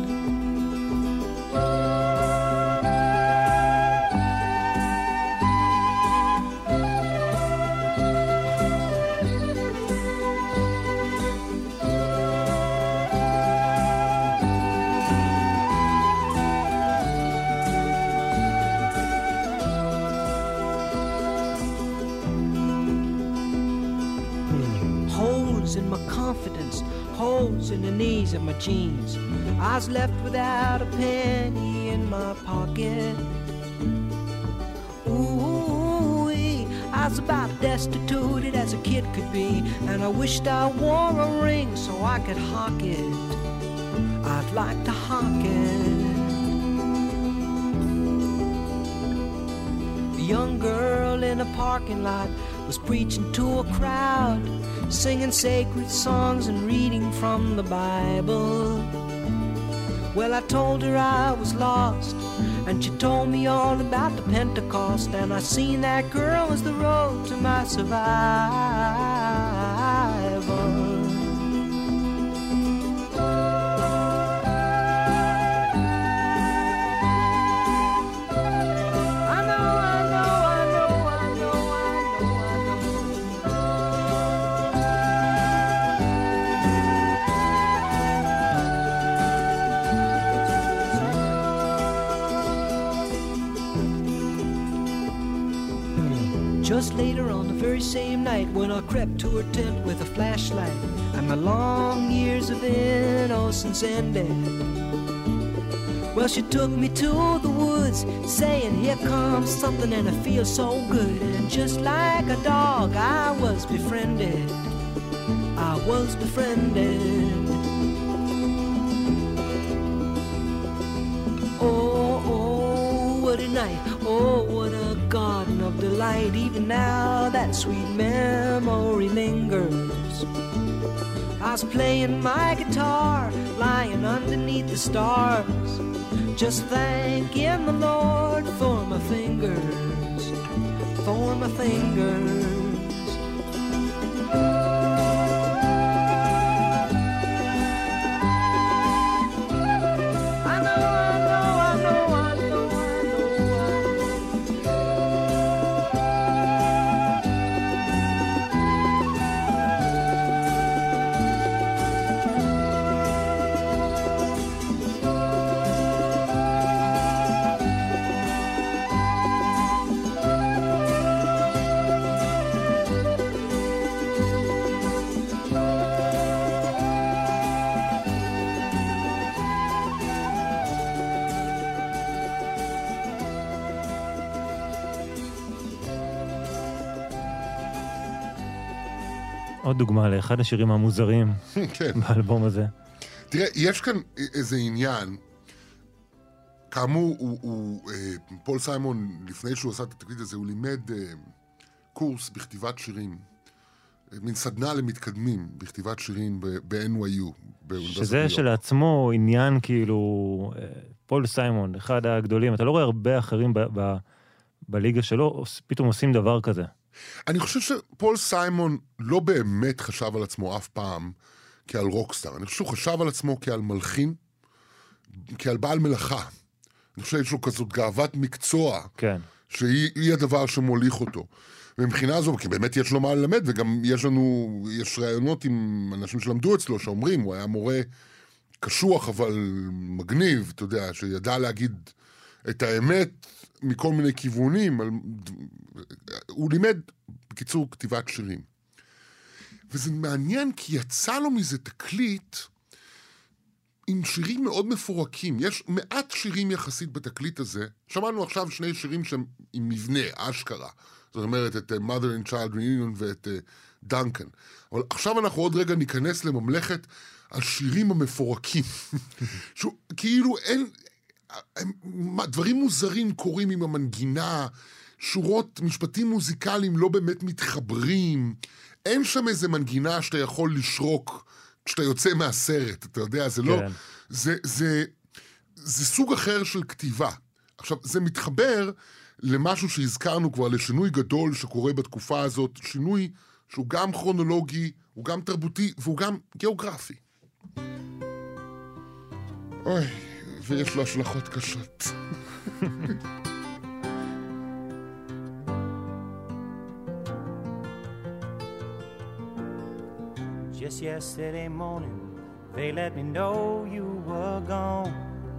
In my confidence, holes in the knees of my jeans. I was left without a penny in my pocket. Ooh, I was about destitute as a kid could be, and I wished I wore a ring so I could hawk it. I'd like to hawk it. A young girl in a parking lot was preaching to a crowd, singing sacred songs and reading from the Bible. Well, I told her I was lost, and she told me all about the Pentecost, and I seen that girl as the road to my survival. Just later on the very same night, when I crept to her tent with a flashlight, and my long years of innocence ended. Well, she took me to the woods, saying, here comes something and it feels so good. And just like a dog, I was befriended. I was befriended. Oh, oh, what a night. Oh, what a garden of delight. Even now that sweet memory lingers. I was playing my guitar, lying underneath the stars, just thanking the Lord for my fingers, for my fingers. I know, I know, I know, I know, I know, I know. עוד דוגמה לאחד השירים המוזרים כן. באלבום הזה. תראה, יש כאן איזה עניין, כאמור, הוא, הוא, אה, פול סיימון, לפני שהוא עשה את התקליט הזה, הוא לימד אה, קורס בכתיבת שירים, אה, מין סדנה למתקדמים בכתיבת שירים ב-אן וואי יו, באוניברסיטת שזה ניו יורק. שלעצמו עניין כאילו, אה, פול סיימון, אחד הגדולים, אתה לא רואה הרבה אחרים ב- ב- בליגה שלו, פתאום עושים דבר כזה. אני חושב שפול סיימון לא באמת חשב על עצמו אף פעם כעל רוקסטאר. אני חושב שהוא חשב על עצמו כעל מלחין, כעל בעל מלאכה. אני חושב שיש לו כזאת גאוות מקצוע, כן. שהיא הדבר שמוליך אותו. ומבחינה זו, כי באמת יש לו מה ללמד, וגם יש לנו, יש רעיונות עם אנשים שלמדו אצלו, שאומרים, הוא היה מורה קשוח, אבל מגניב, אתה יודע, שידע להגיד את האמת מכל מיני כיוונים. הוא לימד, בקיצור, כתיבת שירים. וזה מעניין, כי יצא לו מזה תקליט עם שירים מאוד מפורקים. יש מעט שירים יחסית בתקליט הזה. שמענו עכשיו שני שירים שהם עם מבנה, אשכרה. זאת אומרת, את Mother and Child Reunion ואת דנקן. אבל עכשיו אנחנו עוד רגע ניכנס לממלכת השירים המפורקים. כאילו אין... דברים מוזרים קורים עם המנגינה, שורות, משפטים מוזיקליים לא באמת מתחברים. אין שם איזה מנגינה שאתה יכול לשרוק כשאתה יוצא מהסרט, אתה יודע, זה לא... זה, זה, זה סוג אחר של כתיבה. עכשיו, זה מתחבר למשהו שהזכרנו כבר, לשינוי גדול שקורה בתקופה הזאת, שינוי שהוא גם כרונולוגי, הוא גם תרבותי, והוא גם גיאוגרפי. אוי, ויש לו השלכות קשות. Just yesterday morning, they let me know you were gone.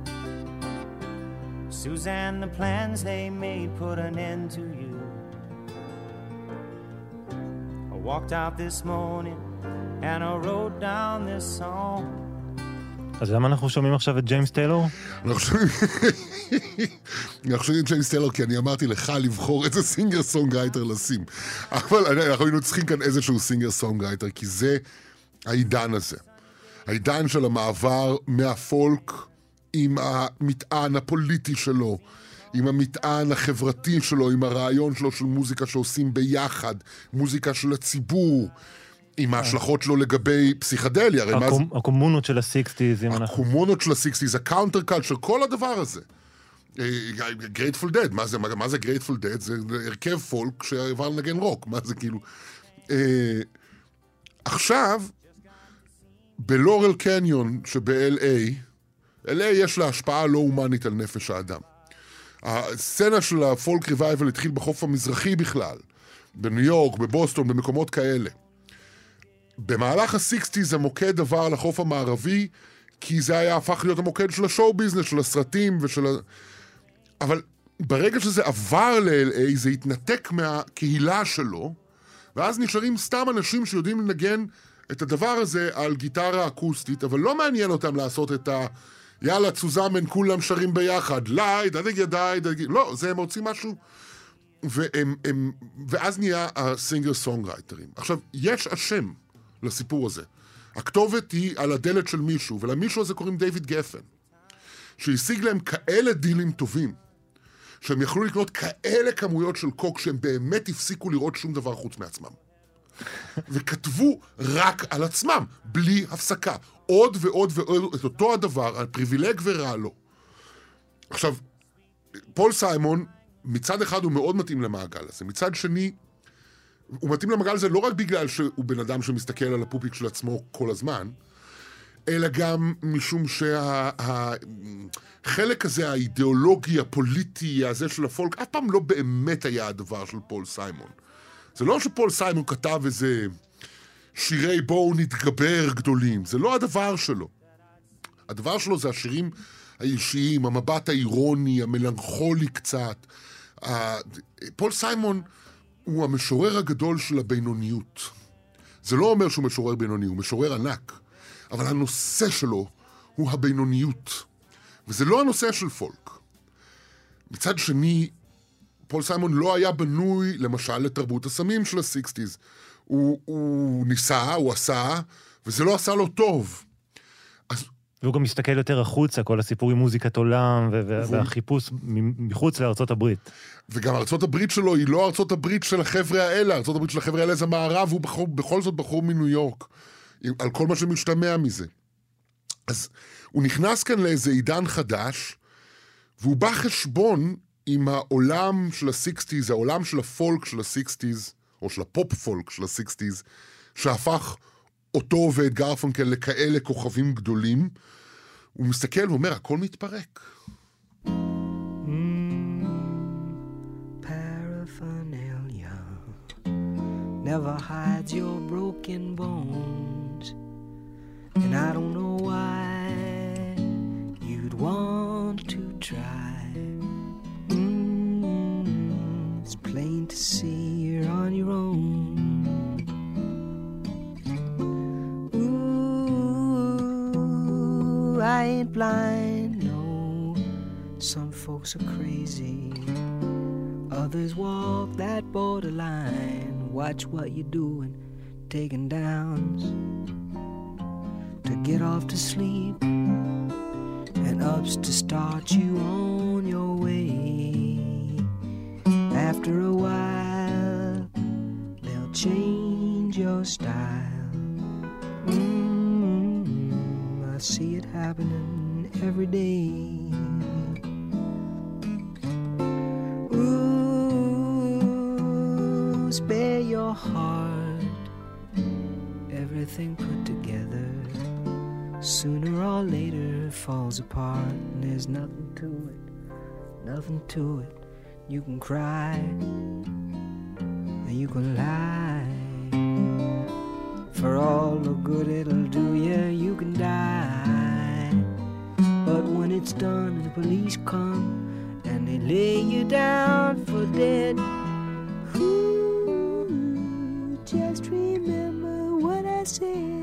Suzanne, the plans they made put an end to you. I walked out this morning and I wrote down this song. אז למה אנחנו שומעים עכשיו את ג'יימס טיילור? אנחנו שומעים... אנחנו שומעים את ג'יימס טיילור כי אני אמרתי לך לבחור איזה סינגר סונגרייטר לשים. אבל אנחנו היינו צריכים כאן איזשהו סינגר סונגרייטר, כי זה העידן הזה. העידן של המעבר מהפולק עם המטען הפוליטי שלו, עם המטען החברתי שלו, עם הרעיון שלו של מוזיקה שעושים ביחד, מוזיקה של הציבור, עם ההשלכות שלו לגבי פסיכדליה. הקומונות של הסיקסטיז. הקומונות של הסיקסטיז, הקאונטר קלצ'ר, כל הדבר הזה. גרייטפול דד, מה זה, מה זה גרייטפול דד? זה הרכב פולק שעבר לנגן רוק, מה זה כאילו... עכשיו, בלורל קניון שב-אל איי, אל איי יש לה השפעה לא הומנית על נפש האדם. הסצנה של הפולק ריווייבל התחיל בחוף המזרחי בכלל, בניו יורק, בבוסטון, במקומות כאלה. במהלך הסיקסטיז המוקד עבר לחוף המערבי, כי זה היה הפך להיות המוקד של השואו ביזנס, של הסרטים ושל... ה... אבל ברגע שזה עבר ל-אל איי, זה התנתק מהקהילה שלו, ואז נשארים סתם אנשים שיודעים לנגן את הדבר הזה על גיטרה אקוסטית, אבל לא מעניין אותם לעשות את ה... יאללה, צוזמן, כולם שרים ביחד, לי, דדג ידיי, דדג... לא, זה הם רוצים משהו... והם, הם... ואז נהיה הסינגר סונגרייטרים. עכשיו, יש השם לסיפור הזה. הכתובת היא על הדלת של מישהו, ולמישהו הזה קוראים דיוויד גפן, שהשיג להם כאלה דילים טובים, שהם יכלו לקנות כאלה כמויות של קוק, שהם באמת הפסיקו לראות שום דבר חוץ מעצמם. וכתבו רק על עצמם, בלי הפסקה. עוד ועוד ועוד, את אותו הדבר, על פריבילג ורע לו. עכשיו, פול סיימון, מצד אחד הוא מאוד מתאים למעגל הזה, מצד שני, הוא מתאים למעגל הזה לא רק בגלל שהוא בן אדם שמסתכל על הפופיק של עצמו כל הזמן, אלא גם משום שהחלק הזה, האידיאולוגי, הפוליטי, הזה של הפולק, אף פעם לא באמת היה הדבר של פול סיימון. זה לא שפול סיימון כתב איזה שירי בואו נתגבר גדולים, זה לא הדבר שלו. הדבר שלו זה השירים האישיים, המבט האירוני, המלנכולי קצת. פול סיימון הוא המשורר הגדול של הבינוניות. זה לא אומר שהוא משורר בינוני, הוא משורר ענק. אבל הנושא שלו הוא הבינוניות. וזה לא הנושא של פולק. מצד שני, פול סיימון לא היה בנוי, למשל, לתרבות הסמים של הסיקסטיז. הוא, הוא ניסה, הוא עשה, וזה לא עשה לו טוב. אז... והוא גם מסתכל יותר החוצה, כל הסיפור עם מוזיקת עולם, והחיפוש מחוץ לארצות הברית. וגם ארצות הברית שלו היא לא ארצות הברית של החבר'ה האלה, ארצות הברית של החבר'ה האלה זה מערב, הוא בכל, בכל זאת בחור מניו יורק, על כל מה שמשתמע מזה. אז הוא נכנס כאן לאיזה עידן חדש, והוא בא חשבון עם העולם של ה-סיקסטיז, העולם של הפולק של ה-סיקסטיז, או של הפופ פולק של ה-סיקסטיז, שהפך אותו ואת גרפונקל לכאלה כוכבים גדולים. הוא מסתכל ואומר, הכל מתפרק. Paraphernalia never hides your broken bones, and I don't know why you'd want to try. Mm, it's plain to see you're on your own. Ooh, I ain't blind, no. Some folks are crazy. Others walk that borderline. Watch what you're doing, taking downs to get off to sleep, and ups to start you on your way. After a while, they'll change your style. Mm, I see it happening every day. Ooh, spare your heart, everything put together. Sooner or later it falls apart, and there's nothing to it, nothing to it. You can cry, and you can lie. For all the good it'll do you, you can die. But when it's done and the police come, and they lay you down for dead, ooh, just remember what I said.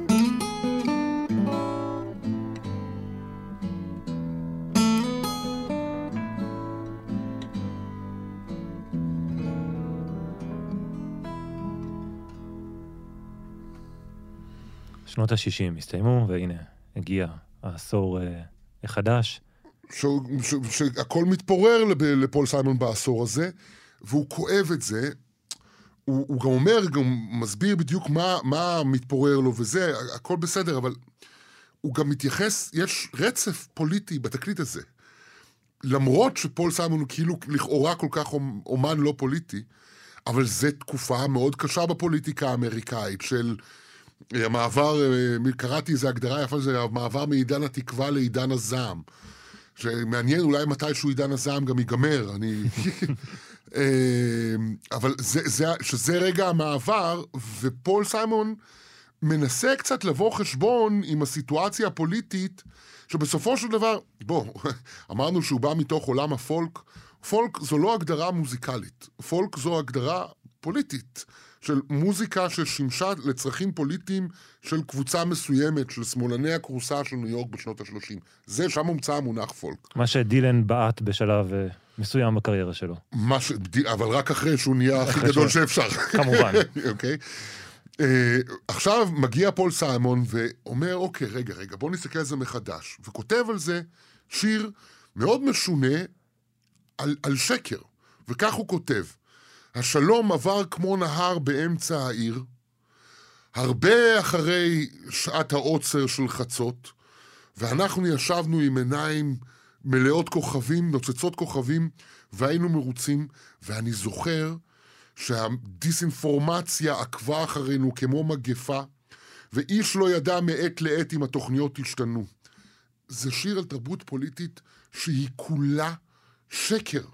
שנות ה-שישים הסתיימו, והנה, הגיע העשור אה, החדש. שהכל מתפורר לפול סיימון בעשור הזה, והוא כואב את זה, הוא, הוא גם אומר, גם מסביר בדיוק מה, מה מתפורר לו וזה, הכל בסדר, אבל הוא גם מתייחס, יש רצף פוליטי בתקליט הזה. למרות שפול סיימון הוא כאילו לכאורה כל כך אומן לא פוליטי, אבל זו תקופה מאוד קשה בפוליטיקה האמריקאית, של המעבר, קראתי איזו הגדרה יפה, זה המעבר מעידן התקווה לעידן הזעם. שמעניין אולי מתישהו עידן הזעם גם ייגמר, אני... אבל זה, זה, שזה רגע המעבר, ופול סיימון מנסה קצת לבוא חשבון עם הסיטואציה הפוליטית, שבסופו של דבר, בוא, אמרנו שהוא בא מתוך עולם הפולק, פולק זו לא הגדרה מוזיקלית, פולק זו הגדרה פוליטית, של מוזיקה ששימשה לצרכים פוליטיים של קבוצה מסוימת, של שמאלני הכרוסה של ניו יורק בשנות ה-שלושים. זה שם מומצא המונח פולק. מה שדילן בעט בשלב מסוים בקריירה שלו. ש... אבל רק אחרי שהוא נהיה הכי גדול שהוא... שאפשר. כמובן. אוקיי. uh, עכשיו מגיע פול סיימון ואומר, אוקיי, רגע, רגע, בוא נסתכל על זה מחדש. וכותב על זה שיר מאוד משונה על, על שקר. וכך הוא כותב, השלום עבר כמו נהר באמצע העיר, הרבה אחרי שעת העוצר של חצות, ואנחנו ישבנו עם עיניים מלאות כוכבים, נוצצות כוכבים, והיינו מרוצים, ואני זוכר שהדיסאינפורמציה עקבה אחרינו כמו מגפה, ואיש לא ידע מעת לעת אם התוכניות השתנו. זה שיר על תרבות פוליטית שהיא כולה שקר.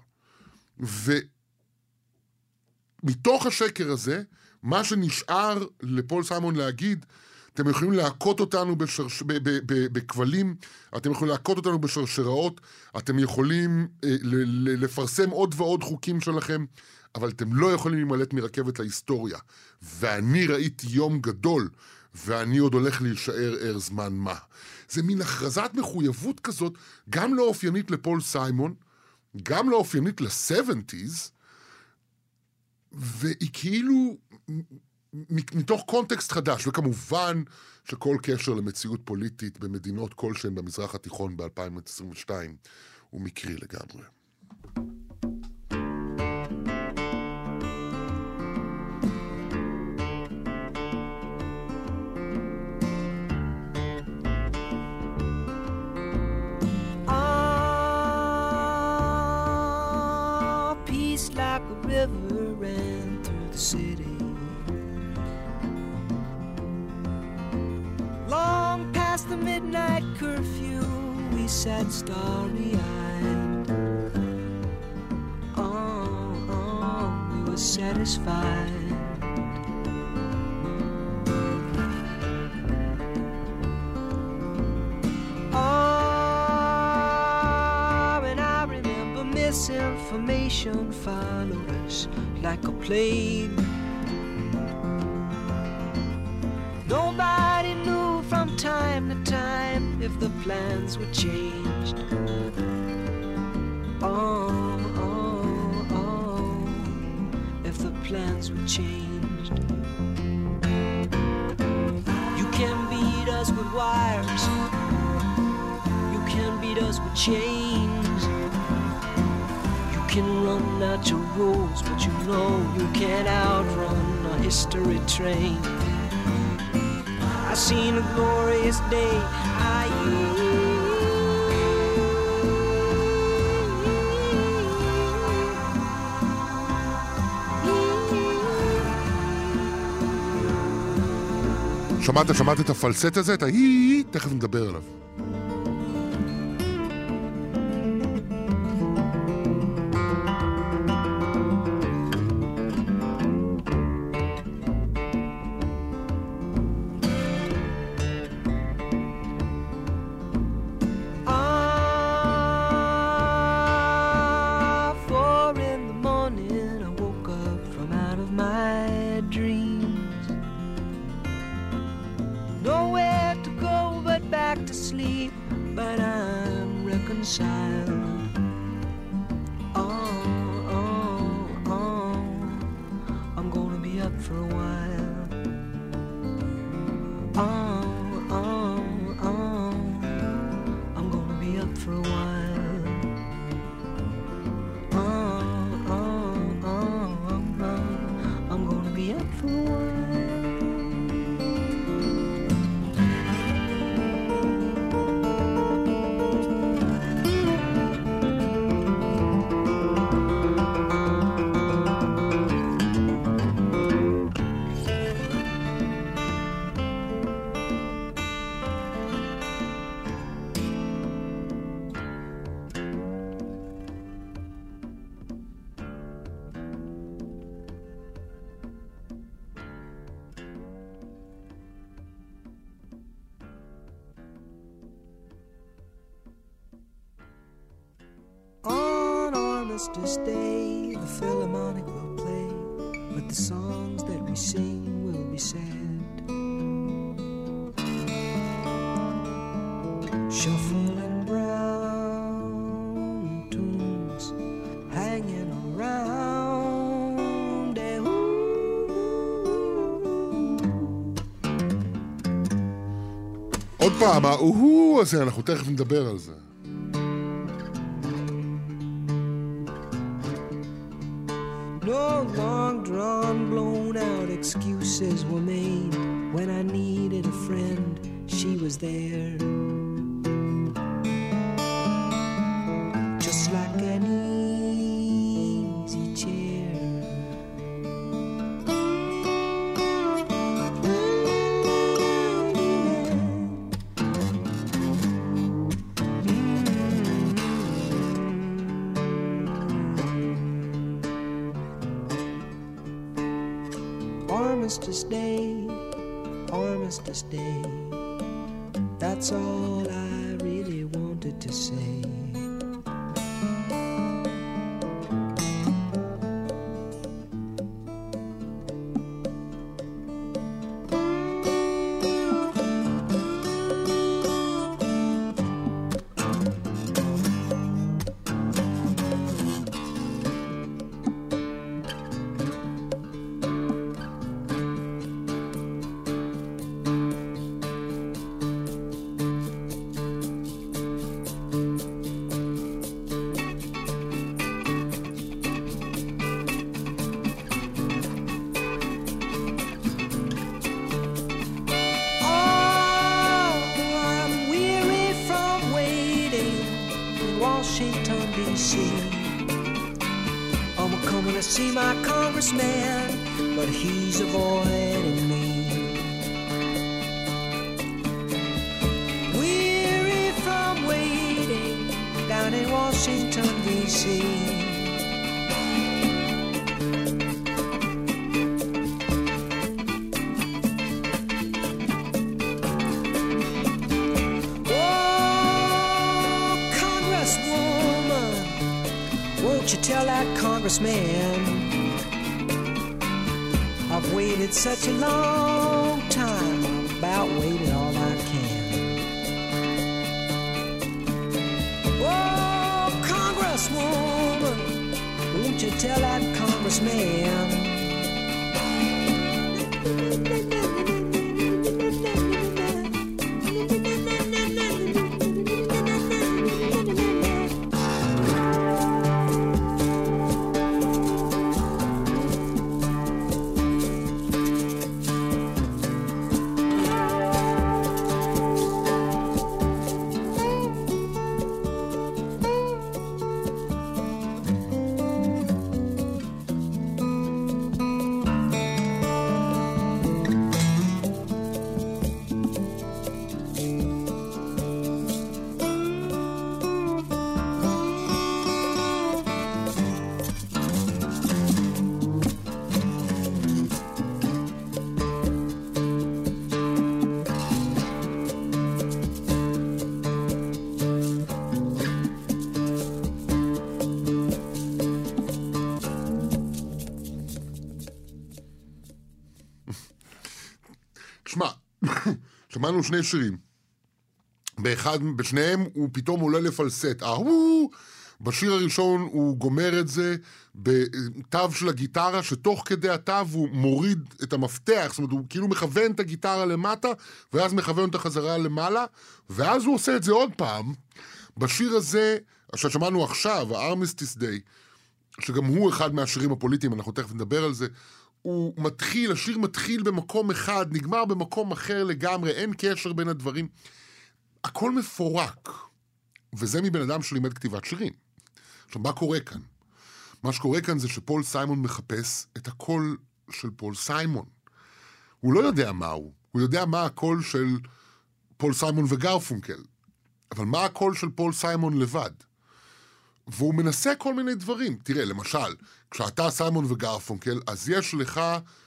ומתוך השקר הזה, מה שנשאר לפול סיימון להגיד, אתם יכולים להכות אותנו בשרש... ב- ב- ב- בכבלים, אתם יכולים להכות אותנו בשרשראות, אתם יכולים אה, ל- ל- לפרסם עוד ועוד חוקים שלכם, אבל אתם לא יכולים להימלט מרכבת להיסטוריה. ואני ראיתי יום גדול, ואני עוד הולך להישאר ער זמן מה. זה מין הכרזת מחויבות כזאת, גם לא אופיינית לפול סיימון, גם לא אופיינית ל-שבעים, והיא כאילו מתוך קונטקסט חדש, וכמובן שכל קשר למציאות פוליטית במדינות כלשהן במזרח התיכון ב-אלפיים עשרים ושתיים הוא מקרי לגמרי. Like a river ran through the city. Long past the midnight curfew, we sat starry-eyed. Oh, oh, we were satisfied. Oh, and I remember misinformation followed us like a plague. Nobody knew from time to time if the plans were changed. Oh, oh, oh, if the plans were changed. You can beat us with wires. You can beat us with chains. You can run out your rules, but you know you can't outrun a history train. I seen a glorious day. I שמעת, שמעת את הפלסט הזה? את ההיא, תכף נדבר עליו. Armistice Day, the Philharmonic will play, but the songs that we sing will be sad. Shuffling brown tunes hanging around. Eh, עוד פעם, ההוא הזה, אנחנו תכף נדבר על זה. No long drawn, blown out excuses were made. When I needed a friend, she was there. Just like an easy chair. Armistice Day, Armistice Day, that's all I really wanted to say. see my congressman, but he's avoiding me. Weary from waiting down in Washington, D C Won't you tell that congressman I've waited such a long time, I've about waited all I can. Oh, congresswoman, won't you tell that congressman שמע, שמענו שני שירים. באחד, בשניהם הוא פתאום עולה לפלסט. אהו! בשיר הראשון הוא גומר את זה בתו של הגיטרה, שתוך כדי התו הוא מוריד את המפתח, זאת אומרת, הוא כאילו מכוון את הגיטרה למטה, ואז מכוון אותה חזרה למעלה, ואז הוא עושה את זה עוד פעם. בשיר הזה, ששמענו עכשיו, ה-Armistice Day, שגם הוא אחד מהשירים הפוליטיים, אנחנו תכף נדבר על זה, הוא מתחיל, השיר מתחיל במקום אחד, נגמר במקום אחר לגמרי, אין קשר בין הדברים. הכל מפורק, וזה מבן אדם שלימד כתיבת שירים. עכשיו, מה קורה כאן? מה שקורה כאן זה שפול סיימון מחפש את הקול של פול סיימון. הוא לא יודע מה הוא, הוא יודע מה הקול של פול סיימון וגרפונקל, אבל מה הקול של פול סיימון לבד? והוא מנסה כל מיני דברים. תראה, למשל, כשאתה סיימון וגרפונקל, אז יש לך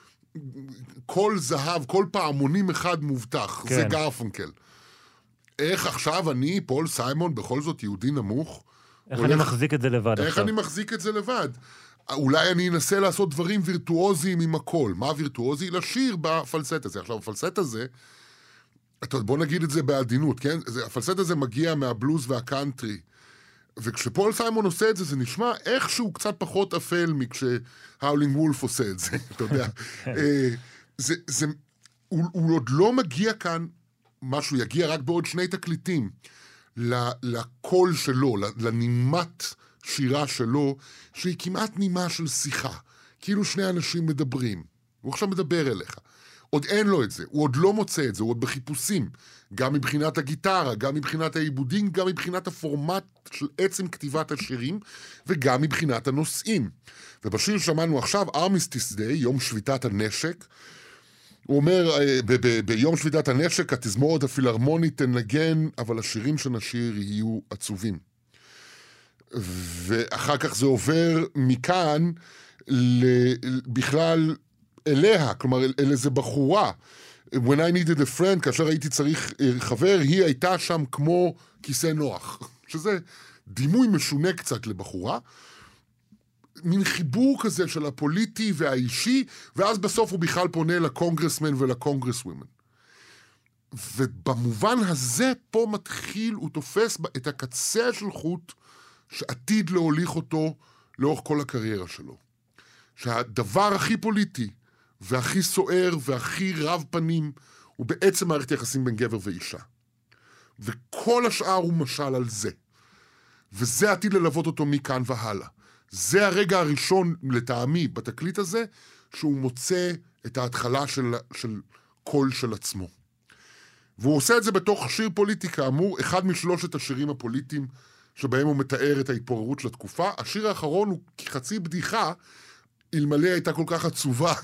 כל זהב, כל פעמונים אחד מובטח, כן. זה גרפונקל. איך עכשיו אני, פול סיימון, בכל זאת יהודי נמוך, איך הולך... אני מחזיק את זה לבד איך עכשיו? אני מחזיק את זה לבד? אולי אני אנסה לעשות דברים וירטואוזיים עם הכל. מה וירטואוזי? לשיר בפלסט הזה. עכשיו, הפלסט הזה, בוא נגיד את זה בעדינות, כן? הפלסט הזה מגיע מהבלוז והקאנטרי. וכשפול סיימון עושה את זה, זה נשמע איכשהו קצת פחות אפל מכשהאולינג וולף עושה את זה, אתה יודע. זה, זה, הוא, הוא עוד לא מגיע כאן, משהו יגיע רק בעוד שני תקליטים, לקול שלו, לנימת שירה שלו, שהיא כמעט נימה של שיחה. כאילו שני אנשים מדברים. הוא עכשיו מדבר אליך. עוד אין לו את זה, הוא עוד לא מוצא את זה, הוא עוד בחיפושים. גם מבחינת הגיטרה, גם מבחינת העיבודים, גם מבחינת הפורמט של עצם כתיבת השירים, וגם מבחינת הנושאים. ובשיר שמענו עכשיו, Armistice Day, יום שביתת הנשק, הוא אומר, ב- ב- ביום שביתת הנשק, התזמורת הפילהרמונית תנגן, אבל השירים שנשיר יהיו עצובים. ואחר כך זה עובר מכאן, בכלל אליה, כלומר, אל איזה בחורה. When I needed a friend, כאשר הייתי צריך חבר, היא הייתה שם כמו כיסא נוח. שזה דימוי משונה קצת לבחורה. מין חיבור כזה של הפוליטי והאישי, ואז בסוף הוא בכלל פונה לקונגרסמן ולקונגרסווימן. ובמובן הזה פה מתחיל, הוא תופס את הקצה של חוט, שעתיד להוליך אותו לאורך כל הקריירה שלו. שהדבר הכי פוליטי, והכי סוער והכי רב פנים, הוא בעצם מערכת יחסים בין גבר ואישה. וכל השאר הוא משל על זה. וזה עתיד ללוות אותו מכאן והלאה. זה הרגע הראשון לטעמי בתקליט הזה, שהוא מוצא את ההתחלה של, של קול של עצמו. והוא עושה את זה בתוך שיר פוליטי, כאמור, אחד משלושת השירים הפוליטיים, שבהם הוא מתאר את ההתפוררות של התקופה. השיר האחרון הוא חצי בדיחה, אלמלא הייתה כל כך עצובה.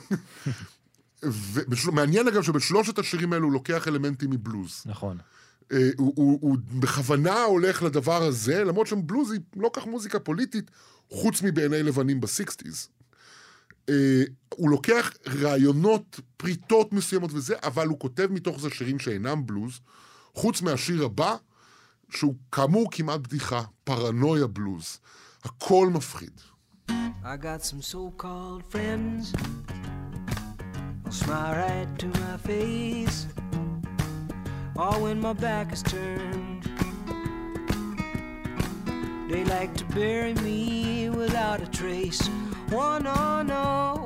ומעניין אגב שבשלושת השירים האלו הוא לוקח אלמנטים מבלוז. נכון. הוא, הוא, הוא בכוונה הולך לדבר הזה, למרות שבלוז היא לא כך מוזיקה פוליטית, חוץ מבעיני לבנים בסיקסטיז. הוא לוקח רעיונות, פריטות מסוימות וזה, אבל הוא כותב מתוך זה שירים שאינם בלוז, חוץ מהשיר הבא, שהוא כאמור כמעט בדיחה, פרנויה בלוז. הכל מפחיד. I got some so-called friends I'll smile right to my face All when my back is turned They like to bury me without a trace Oh no, no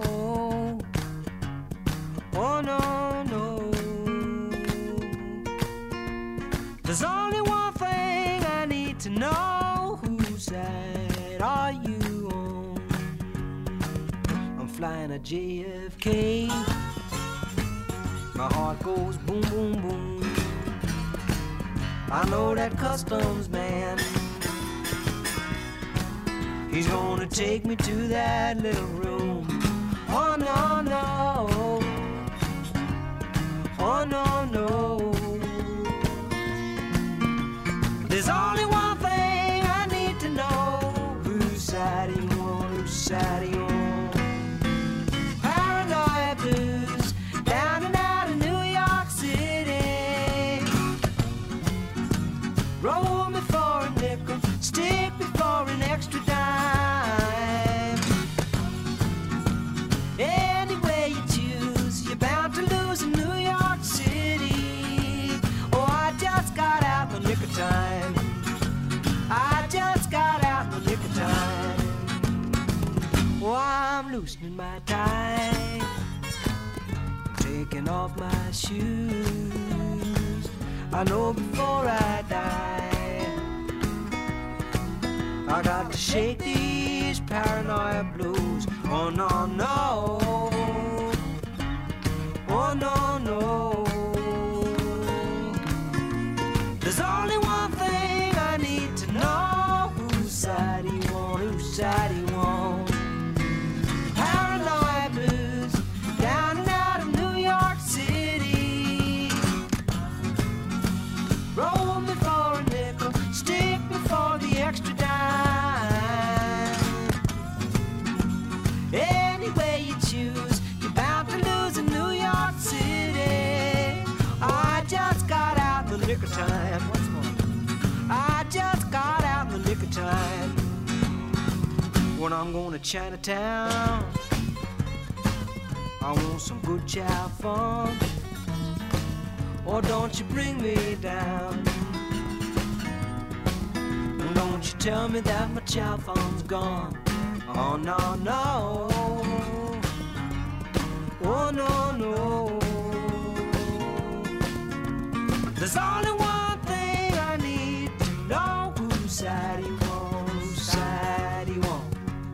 Oh no, no There's only one thing I need to know Whose side are you on? I'm flying a J F K My heart goes boom, boom, boom I know that customs man He's gonna take me to that little room Oh no, no Oh no, no There's only one thing I need to know Whose side are you on, whose side are you on Paranoia blues Down and out of New York City Roll me for a nickel Stick me for an extra dime Any way you choose You're bound to lose in New York City Oh, I just got out the nick of time I just got out the nick of time Oh, I'm loosening my tie Taking off my shoes I know before I die I got to shake these paranoia blues Oh no, no Oh no, no There's only one thing I need to know Whose side he want, whose side he want Paranoia blues Down and out of New York City Roll me for a nickel Stick me for the extra dime Any way you choose You're bound to lose in New York City I just got out the nick of time Once more I just got out the nick of time When I'm going to Chinatown I want some good chow fun Or don't you bring me down Don't you tell me that my chow fun's gone Oh no, no Oh no, no There's only one thing I need to know Whose side he want, whose side he want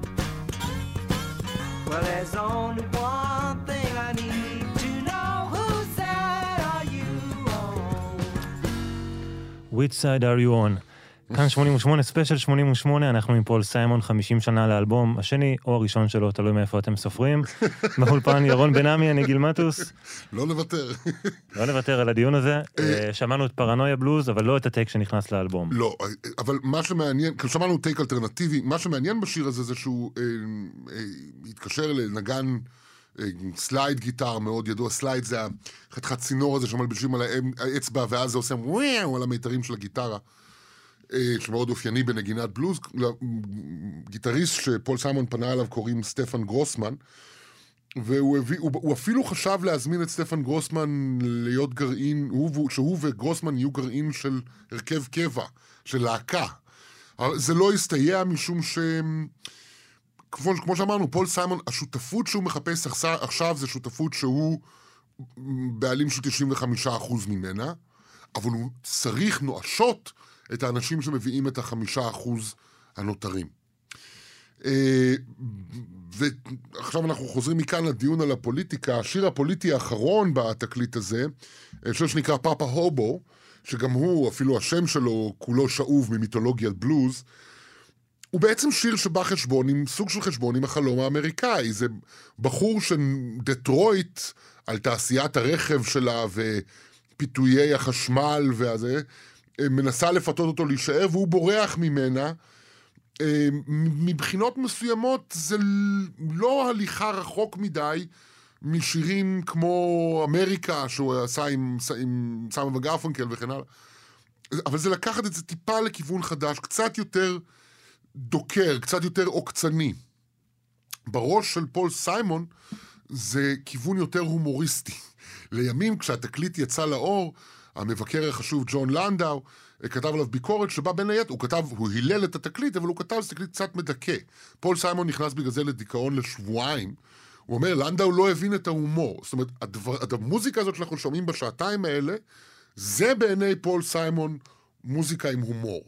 Well, there's only one thing I need to know Whose side are you on Which side are you on? כאן שמונים ושמונה, ספיישל שמונים ושמונה, אנחנו עם פול סיימון, חמישים שנה לאלבום, השני או הראשון שלו, תלוי מאיפה אתם סופרים. באולפן ירון בנעמי, אני גיל מטוס. לא נוותר. לא נוותר על הדיון הזה. שמענו את פרנויה בלוז, אבל לא את הטייק שנכנס לאלבום. לא, אבל מה שמעניין, שמענו טייק אלטרנטיבי, מה שמעניין בשיר הזה זה שהוא התקשר לנגן סלייד גיטר מאוד ידוע, סלייד זה החתיכת צינור הזה שמלבישים על האצבע, ואז זה עושה וואו על המיתרים של הגיטרה. שמאוד אופייני בנגינת בלוז, גיטריסט שפול סיימון פנה עליו קוראים סטפן גרוסמן, והוא הביא, הוא, הוא אפילו חשב להזמין את סטפן גרוסמן להיות גרעין, הוא, שהוא וגרוסמן יהיו גרעין של הרכב קבע, של להקה. זה לא הסתייע משום ש... כמו, כמו שאמרנו, פול סיימון, השותפות שהוא מחפש עכשיו זה שותפות שהוא בעלים של תשעים וחמישה אחוז ממנה, אבל הוא צריך נואשות את האנשים שמביאים את החמישה אחוז הנותרים. ועכשיו אנחנו חוזרים מכאן לדיון על הפוליטיקה. השיר הפוליטי האחרון בתקליט הזה, שיר שנקרא פאפה הובו, שגם הוא, אפילו השם שלו, כולו שאוב ממיתולוגיית בלוז, הוא בעצם שיר שבא חשבון, עם סוג של חשבון עם החלום האמריקאי. זה בחור שדטרויט על תעשיית הרכב שלה ופיתויי החשמל והזה, מנסה לפתות אותו להישאר, והוא בורח ממנה. מבחינות מסוימות זה לא הליכה רחוק מדי משירים כמו אמריקה, שהוא עשה עם, עם סיימון וגרפונקל וכן הלאה. אבל זה לקחת את זה טיפה לכיוון חדש, קצת יותר דוקר, קצת יותר עוקצני. בראש של פול סיימון זה כיוון יותר הומוריסטי. לימים כשהתקליט יצא לאור, המבקר החשוב ג'ון לנדאו כתב עליו ביקורת שבה בין היתר, הוא כתב, הוא הילל את התקליט, אבל הוא כתב את התקליט קצת מדכא. פול סיימון נכנס בגלל זה לדיכאון לשבועיים. הוא אומר, לנדאו לא הבין את ההומור. זאת אומרת, הדבר, המוזיקה הזאת שאנחנו שומעים בשעתיים האלה, זה בעיני פול סיימון מוזיקה עם הומור.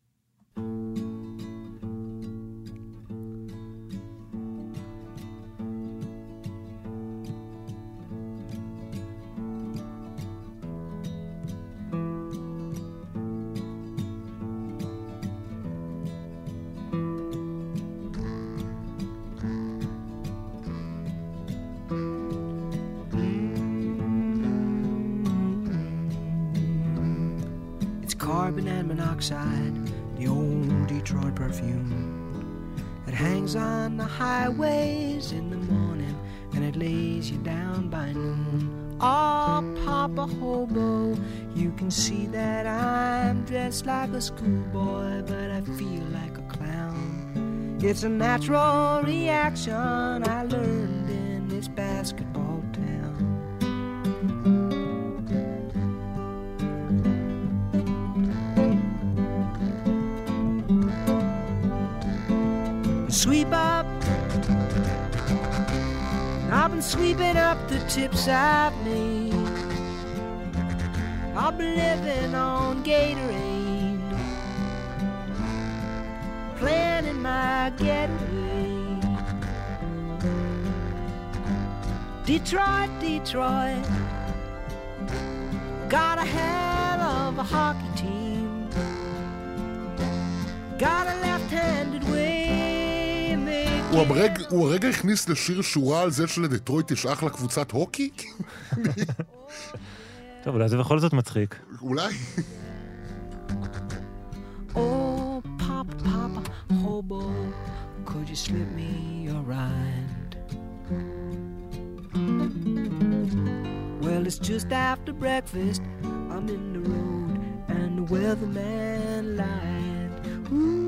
Carbon and monoxide, the old Detroit perfume. It hangs on the highways in the morning and it lays you down by noon. Oh, Papa Hobo, you can see that I'm dressed like a schoolboy, but I feel like a clown. It's a natural reaction I learned in this basketball town. Sweep up, I've been sweeping up the tips I've made. I've been living on Gatorade, planning my getaway. Detroit, Detroit, got a hell of a hockey team, got a left-handed way. הוא הרגע, הוא הרגע הכניס לשיר שורה על זה שלדטרויט יש אחלה קבוצת הוקי? טוב, אולי זה בכל זאת מצחיק. אולי. Oh, Papa, Papa, Hobo, could you slip me a ride? Well, it's just after breakfast, I'm in the road, and the weatherman lied. Ooh.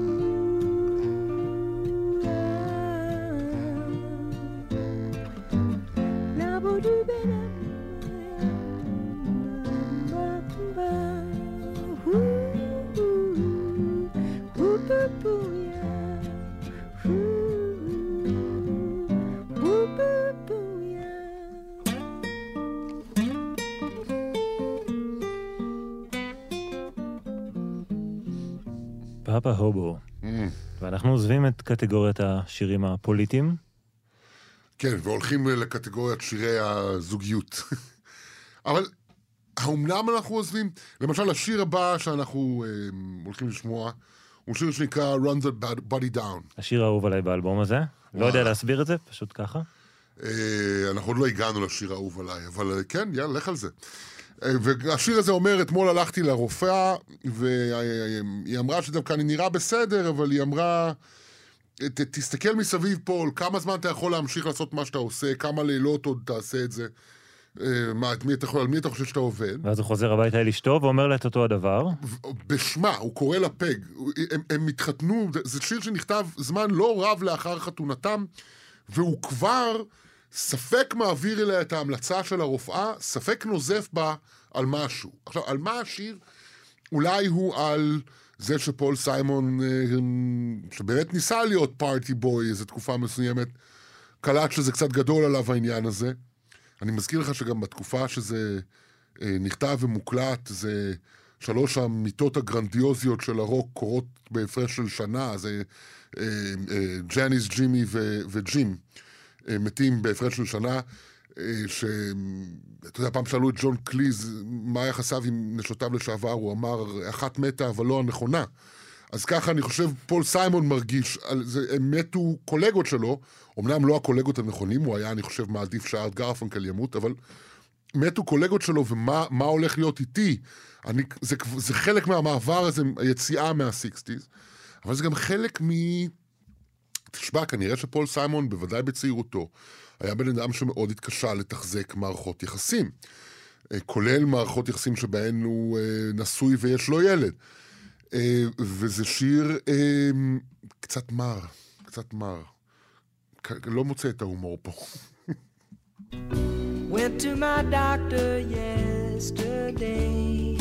פאפה הובו. ואנחנו עוזבים את קטגוריית השירים הפוליטיים. כן, והולכים לקטגוריית שירי הזוגיות. אבל האומנם אנחנו עוזבים, למשל השיר הבא שאנחנו אה, הולכים לשמוע, הוא שיר שנקרא Run the Body Down. השיר האהוב עליי באלבום הזה. לא יודע להסביר את זה, פשוט ככה. אה, אנחנו עוד לא הגענו לשיר האהוב עליי, אבל כן, יאללה, לך על זה. והשיר הזה אומר, אתמול הלכתי לרופאה, והיא אמרה שדווקא אני נראה בסדר, אבל היא אמרה, ת, תסתכל מסביב פול, כמה זמן אתה יכול להמשיך לעשות מה שאתה עושה, כמה לילות עוד תעשה את זה, מה, את מי אתה יכול, על מי אתה חושב שאתה עובד? ואז הוא חוזר הביתה אל אשתו ואומר לה את אותו הדבר. בשמה, הוא קורא לה פג, הם, הם התחתנו, זה שיר שנכתב זמן לא רב לאחר חתונתם, והוא כבר ספק מעביר אליה את ההמלצה של הרופאה, ספק נוזף בה על משהו. עכשיו, על מה השיר? אולי הוא על זה שפול סיימון, שבאמת ניסה להיות פארטי בוי איזו תקופה מסוימת, קלט שזה קצת גדול עליו העניין הזה. אני מזכיר לך שגם בתקופה שזה נכתב ומוקלט, זה שלוש המיטות הגרנדיוזיות של הרוק קורות בהפרש של שנה, זה ג'אניס, ג'ימי וג'ים. מתים בהפרש של שנה, שאתה יודע, פעם שאלו את ג'ון קליז מה יחסיו עם נשותיו לשעבר, הוא אמר, אחת מתה אבל לא הנכונה. אז ככה אני חושב, פול סיימון מרגיש, על זה, הם מתו קולגות שלו, אמנם לא הקולגות הנכונים, הוא היה, אני חושב, מעדיף שארט גרפנקל ימות, אבל מתו קולגות שלו, ומה מה הולך להיות איתי? אני, זה, זה חלק מהמעבר הזה, היציאה מה-סיקסטיז, אבל זה גם חלק מ... תשמע, כנראה שפול סיימון, בוודאי בצעירותו, היה בן אדם שמאוד התקשה לתחזק מערכות יחסים, כולל מערכות יחסים שבהן הוא נשוי ויש לו ילד. וזה שיר קצת מר, קצת מר. לא מוצא את ההומור פה. Went to my doctor yesterday.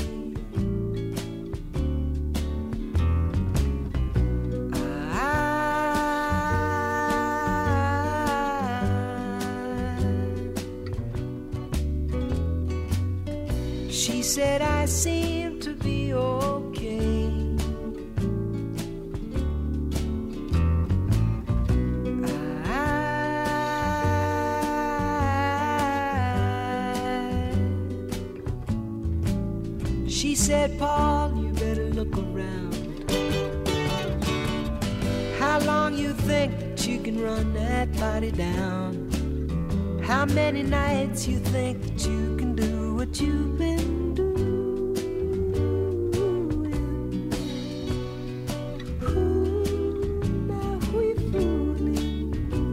She said I seem to be okay. I... She said, Paul, you better look around. How long you think that you can run that body down? How many nights you think that you can do what you've been doing? Ooh, now we fooling.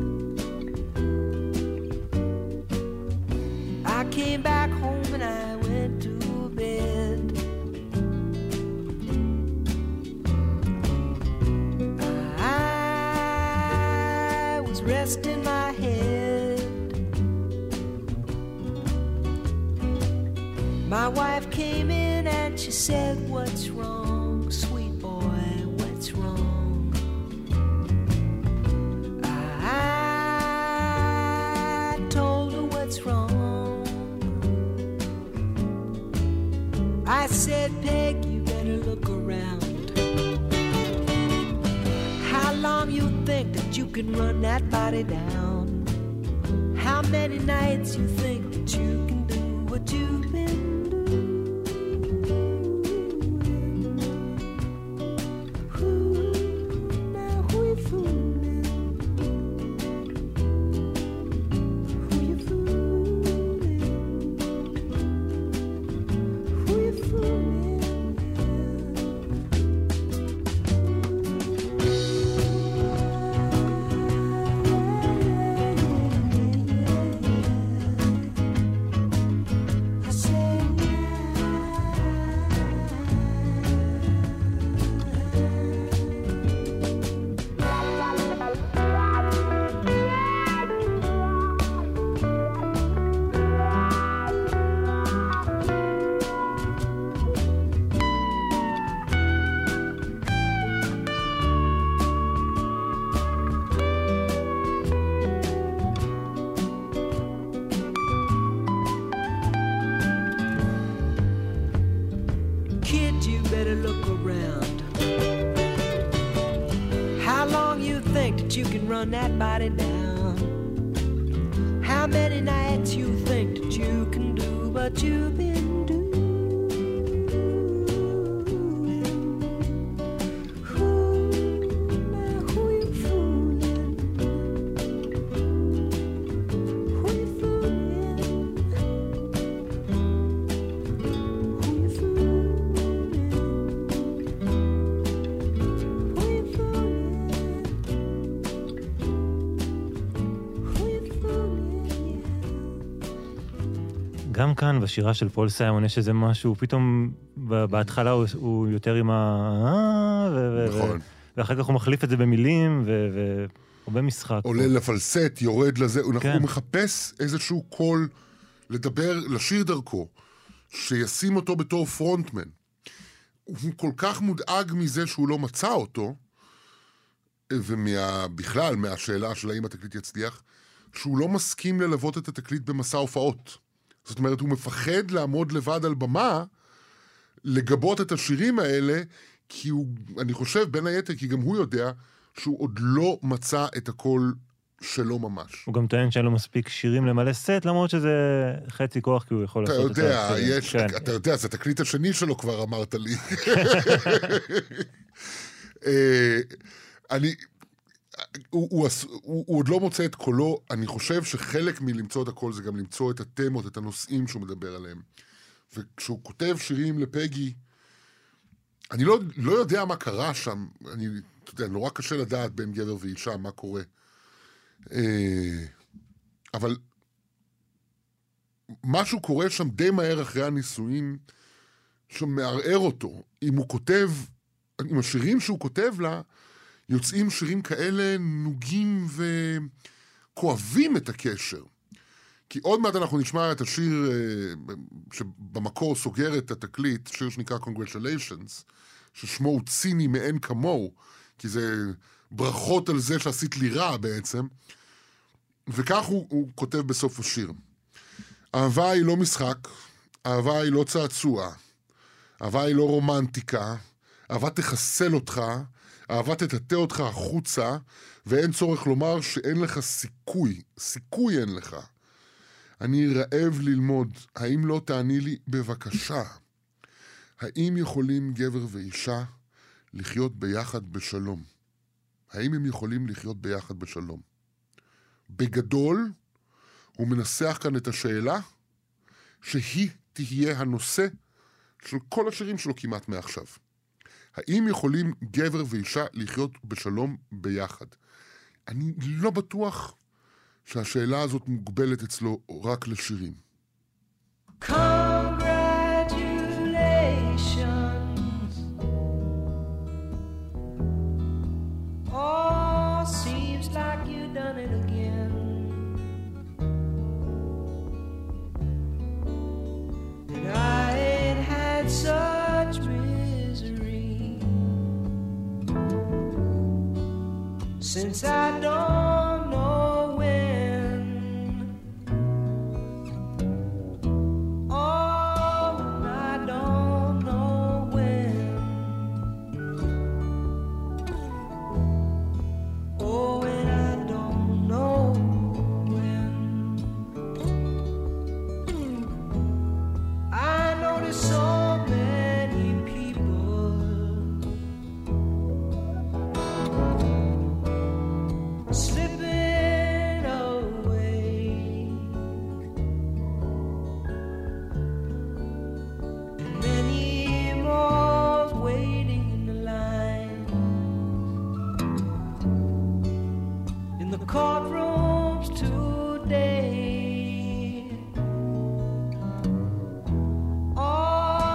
I came back home and I went to bed. I was resting my head. My wife came in and she said, what's wrong, sweet boy, what's wrong? I told her what's wrong. I said, Peg, you better look around. How long you think that you can run that body down? How many nights you think that you can do what you've been? You can run that body down. How many nights you think that you can do what you've been doing? Ooh, now who you fooling? Who you fooling? Who you fooling? Who you fooling? גם כאן, בשירה של פול סיימון, יש איזה משהו, פתאום בהתחלה הוא, הוא יותר עם ה... נכון. ואחר כך הוא מחליף את זה במילים, והרבה משחק. עולה לפלסט, יורד לזה, הוא כן. מחפש איזשהו קול לדבר, לשיר דרכו, שישים אותו בתור פרונטמן. הוא כל כך מודאג מזה שהוא לא מצא אותו, ובכלל, מהשאלה של האם התקליט יצליח, שהוא לא מסכים ללוות את התקליט במסע הופעות. זאת אומרת, הוא מפחד לעמוד לבד על במה, לגבות את השירים האלה, כי הוא, אני חושב, בין היתר, כי גם הוא יודע שהוא עוד לא מצא את הכל שלו ממש. הוא גם טוען שאין לו מספיק שירים למלא סט, למרות שזה חצי כוח, כי הוא יכול לעשות את זה. אתה יודע, יש, אתה יודע, זה התקליט השני שלו כבר אמרת לי. אה, אני... הוא, הוא, הוא, הוא עוד לא מוצא את קולו, אני חושב שחלק מלמצוא את הכל זה גם למצוא את התמות, את הנושאים שהוא מדבר עליהם. וכשהוא כותב שירים לפגי, אני לא, לא יודע מה קרה שם, אני, אתה יודע, נורא קשה לדעת בין גבר ואישה, מה קורה. אבל משהו קורה שם די מהר אחרי הנישואים, שמערער אותו. אם הוא כותב, עם השירים שהוא כותב לה, יוצאים שירים כאלה נוגים וכואבים את הקשר. כי עוד מעט אנחנו נשמע את השיר שבמקור סוגר את התקליט, שיר שנקרא Congratulations, ששמו הוא ציני מאין כמוהו, כי זה ברכות על זה שעשית לי רע בעצם. וכך הוא, הוא כותב בסוף השיר. אהבה היא לא משחק, אהבה היא לא צעצוע, אהבה היא לא רומנטיקה, אהבה תחסל אותך, אהבה תטטה אותך החוצה, ואין צורך לומר שאין לך סיכוי, סיכוי אין לך. אני רעב ללמוד, האם לא תעני לי בבקשה? האם יכולים גבר ואישה לחיות ביחד בשלום? האם הם יכולים לחיות ביחד בשלום? בגדול, הוא מנסח כאן את השאלה, שהיא תהיה הנושא של כל השירים שלו כמעט מעכשיו. האם יכולים גבר ואישה לחיות בשלום ביחד? אני לא בטוח שהשאלה הזאת מוגבלת אצלו רק לשירים. Congratulations. Oh, seems like you've done it again. And I ain't had such misery since I don't know when. Oh, I don't know when. Oh, and I don't know when. I notice so many people slipping away, and many more waiting in the line, in the courtrooms today. Oh,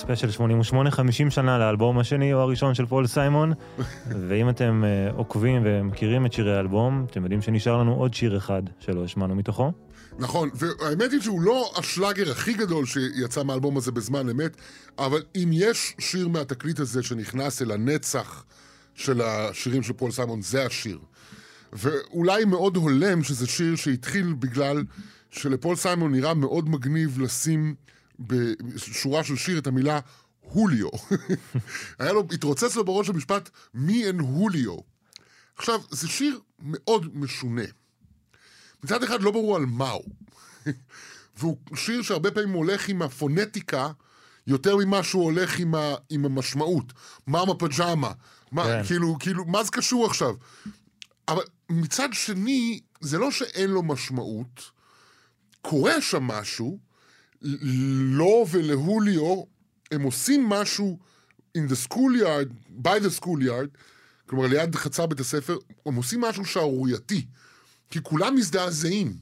ספיישל שמונים ושמונה, חמישים שנה לאלבום השני או הראשון של פול סיימון, ואם אתם uh, עוקבים ומכירים את שירי האלבום, אתם יודעים שנשאר לנו עוד שיר אחד שלא השמענו מתוכו. נכון, והאמת היא שהוא לא השלאגר הכי גדול שיצא מהאלבום הזה בזמן אמת, אבל אם יש שיר מהתקליט הזה שנכנס אל הנצח של השירים של פול סיימון, זה השיר. ואולי מאוד הולם שזה שיר שהתחיל בגלל שלפול סיימון נראה מאוד מגניב לשים בשורה של שיר את המילה הוליו. היה לו, התרוצץ לו בראש המשפט מי אין הוליו. עכשיו, זה שיר מאוד משונה. מצד אחד לא ברור על מהו. והוא שיר שהרבה פעמים הולך עם הפונטיקה יותר ממה שהוא הולך עם, ה, עם המשמעות. מאמה פג'אמה. מה, כן. כאילו, כאילו, מה זה קשור עכשיו? אבל מצד שני, זה לא שאין לו משמעות. קורה שם משהו, לא ולהוליו, הם עושים משהו in the schoolyard, by the schoolyard, כלומר ליד חצר בית הספר, הם עושים משהו שערורייתי, כי כולם מזדעזעים.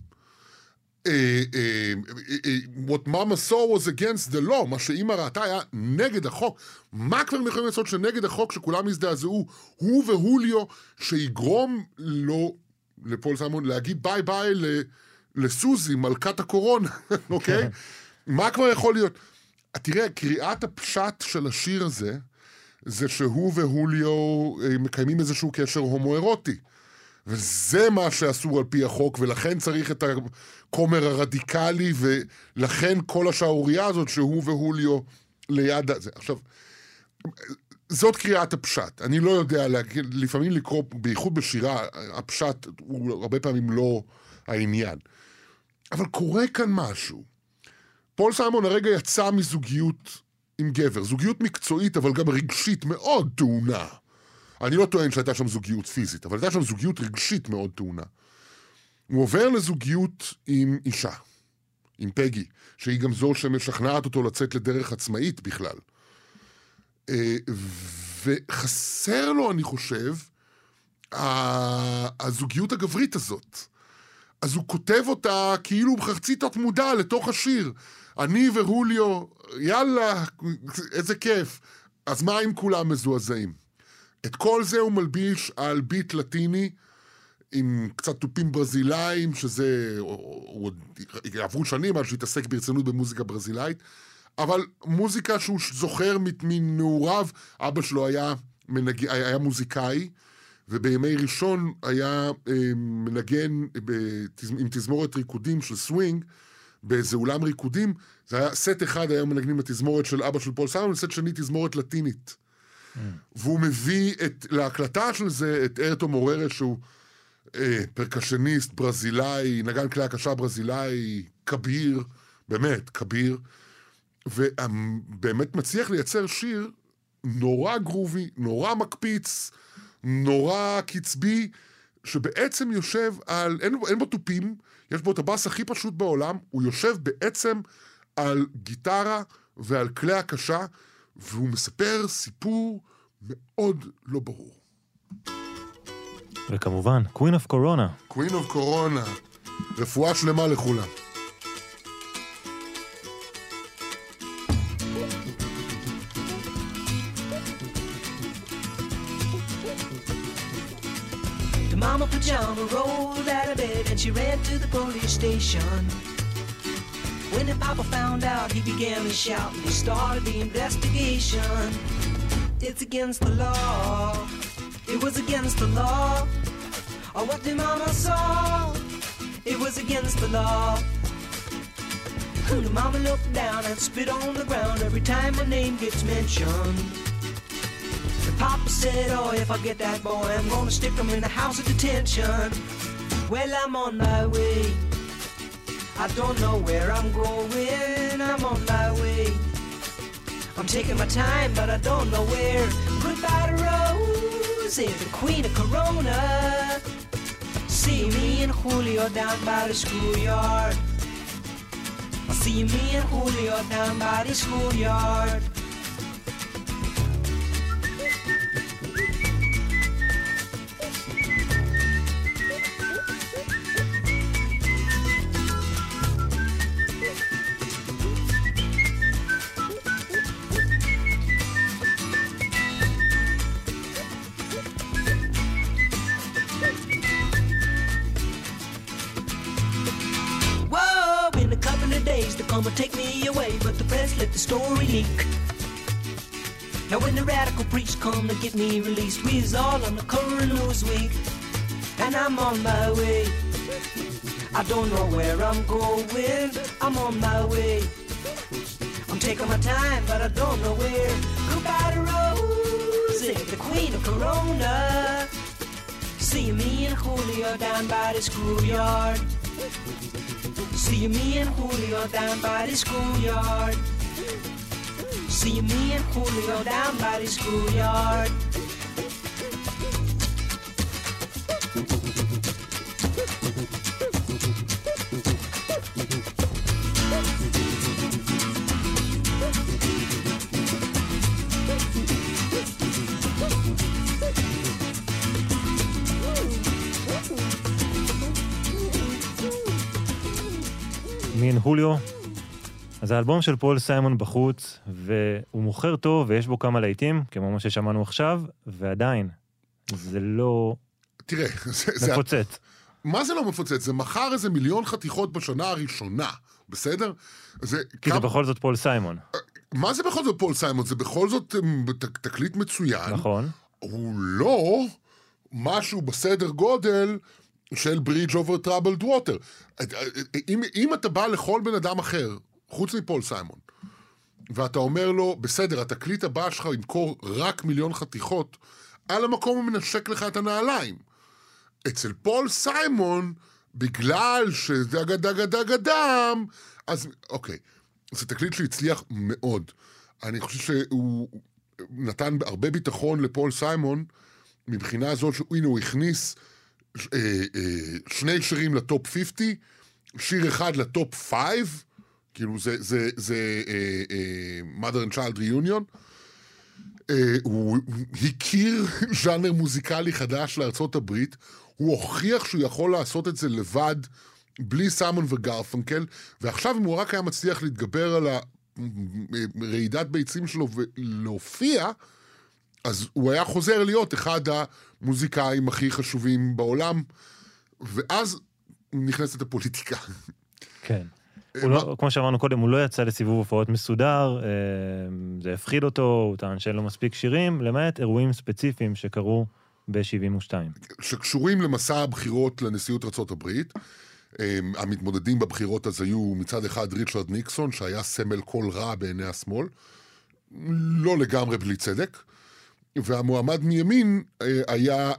What mama saw was against the law, מה שאמא ראתה היה נגד החוק. מה כבר יכולים לעשות שנגד החוק שכולם מזדעזעו, הוא והוליו, שיגרום לו, לפול סיימון, להגיד ביי ביי לסוזי, מלכת הקורונה, אוקיי? מה כבר יכול להיות? תראה, קריאת הפשט של השיר הזה, זה שהוא והוליו מקיימים איזשהו קשר הומואירוטי. וזה מה שאסור על פי החוק, ולכן צריך את הכומר הרדיקלי, ולכן כל השעוריה הזאת שהוא והוליו ליד הזה. עכשיו, זאת קריאת הפשט. אני לא יודע, לפעמים לקרוא, בייחוד בשירה, הפשט הוא הרבה פעמים לא העניין. אבל קורה כאן משהו. פול סיימון הרגע יצא מזוגיות עם גבר, זוגיות מקצועית, אבל גם רגשית מאוד טעונה. אני לא טוען שהייתה שם זוגיות פיזית, אבל הייתה שם זוגיות רגשית מאוד טעונה. הוא עובר לזוגיות עם אישה, עם פגי, שהיא גם זו שמשכנעת אותו לצאת לדרך עצמאית בכלל. וחסר לו, אני חושב, הזוגיות הגברית הזאת. אז הוא כותב אותה כאילו בחצי תת מודע לתוך השיר. אני והוליו, יאללה, איזה כיף. אז מה אם כולם מזועזעים? את כל זה הוא מלביש על ביט לטיני, עם קצת טופים ברזילאים, שזה, עברו שנים עד שהתעסק ברצינות במוזיקה ברזילאית, אבל מוזיקה שהוא זוכר מנעוריו, אבא שלו היה, מנג... היה מוזיקאי, ובימי ראשון היה אה, מנגן בתז... עם תזמורת ריקודים של סווינג, באיזה אולם ריקודים, זה היה סט אחד, היה מנגנים בתזמורת של אבא של פול סיימון, סט שני תזמורת לטינית. Mm. והוא מביא את, להקלטה של זה את ארטו מוררה, שהוא אה, פרקשניסט ברזילאי, נגן כלי הקשה ברזילאי, כביר, באמת, כביר, ובאמת מצליח לייצר שיר נורא גרובי, נורא מקפיץ, נורא קצבי, שבעצם יושב על, אין, אין בו טופים, יש בו את הבאס הכי פשוט בעולם, הוא יושב בעצם על גיטרה ועל כלי הקשה, והוא מספר סיפור מאוד לא ברור. וכמובן, Queen of Corona. Queen of Corona. רפואה שלמה לכולם. Mama Pajama rolled out of bed and she ran to the police station. When the Papa found out, he began to shout and he started the investigation. It's against the law. It was against the law. Oh, what the Mama saw, it was against the law. The Mama looked down and spit on the ground every time my name gets mentioned. Papa said, oh, if I get that boy, I'm gonna stick him in the house of detention. Well, I'm on my way. I don't know where I'm going. I'm on my way. I'm taking my time, but I don't know where. Goodbye to Rose, the Queen of Corona. See me and Julio down by the schoolyard. I'll see me and Julio down by the schoolyard. come and take me away, but the press let the story leak. Now when the radical preach come to get me released, we is all on the cover of Newsweek, and I'm on my way. I don't know where I'm going, I'm on my way. I'm taking my time, but I don't know where. Goodbye to Rosie, the queen of Corona. See me and Julio down by the schoolyard. See me and Julio down by the schoolyard. See me and Julio down by the schoolyard. מין הוליו. אז האלבום של פול סיימון בחוץ, והוא מוכר טוב, ויש בו כמה להיטים, כמו מה ששמענו עכשיו, ועדיין, זה לא תראה, זה, זה, מפוצץ. מה זה לא מפוצץ? זה מחר איזה מיליון חתיכות בשנה הראשונה, בסדר? זה, כי כמה... זה בכל זאת פול סיימון. מה זה בכל זאת פול סיימון? זה בכל זאת ת, תקליט מצוין. נכון. הוא לא משהו בסדר גודל של Bridge over Troubled Water. אם, אם אתה בא לכל בן אדם אחר, חוץ מפול סיימון, ואתה אומר לו, בסדר, התקליט הבא שלך ימכור רק מיליון חתיכות, על המקום הוא מנשק לך את הנעליים. אצל פול סיימון, בגלל שדגה דגה דגה דם, אז אוקיי, זה תקליט שהצליח מאוד. אני חושב שהוא נתן הרבה ביטחון לפול סיימון, מבחינה הזאת שהנה הוא הכניס אה, אה, שני שירים לטופ חמישים, שיר אחד לטופ חמש, כאילו זה, זה, זה אה, אה, Mother and Child Reunion, אה, הוא הכיר ז'אנר מוזיקלי חדש לארצות הברית, הוא הוכיח שהוא יכול לעשות את זה לבד, בלי סיימון וגרפנקל, ועכשיו אם הוא רק היה מצליח להתגבר על הרעידת ביצים שלו ולהופיע, אז הוא היה חוזר להיות אחד המוזיקאים הכי חשובים בעולם, ואז נכנסת הפוליטיקה. כן. הוא לא, כמו שאמרנו קודם, הוא לא יצא לסיבוב הופעות מסודר, זה הפחיד אותו, הוא טען שאין לו מספיק שירים, למעט אירועים ספציפיים שקרו ב-שבעים ושתיים. שקשורים למסע הבחירות לנשיאות ארצות הברית, המתמודדים בבחירות אז היו מצד אחד ריצ'רד ניקסון, שהיה סמל קול רע בעיני השמאל, לא לגמרי בלי צדק, והמועמד מימין היה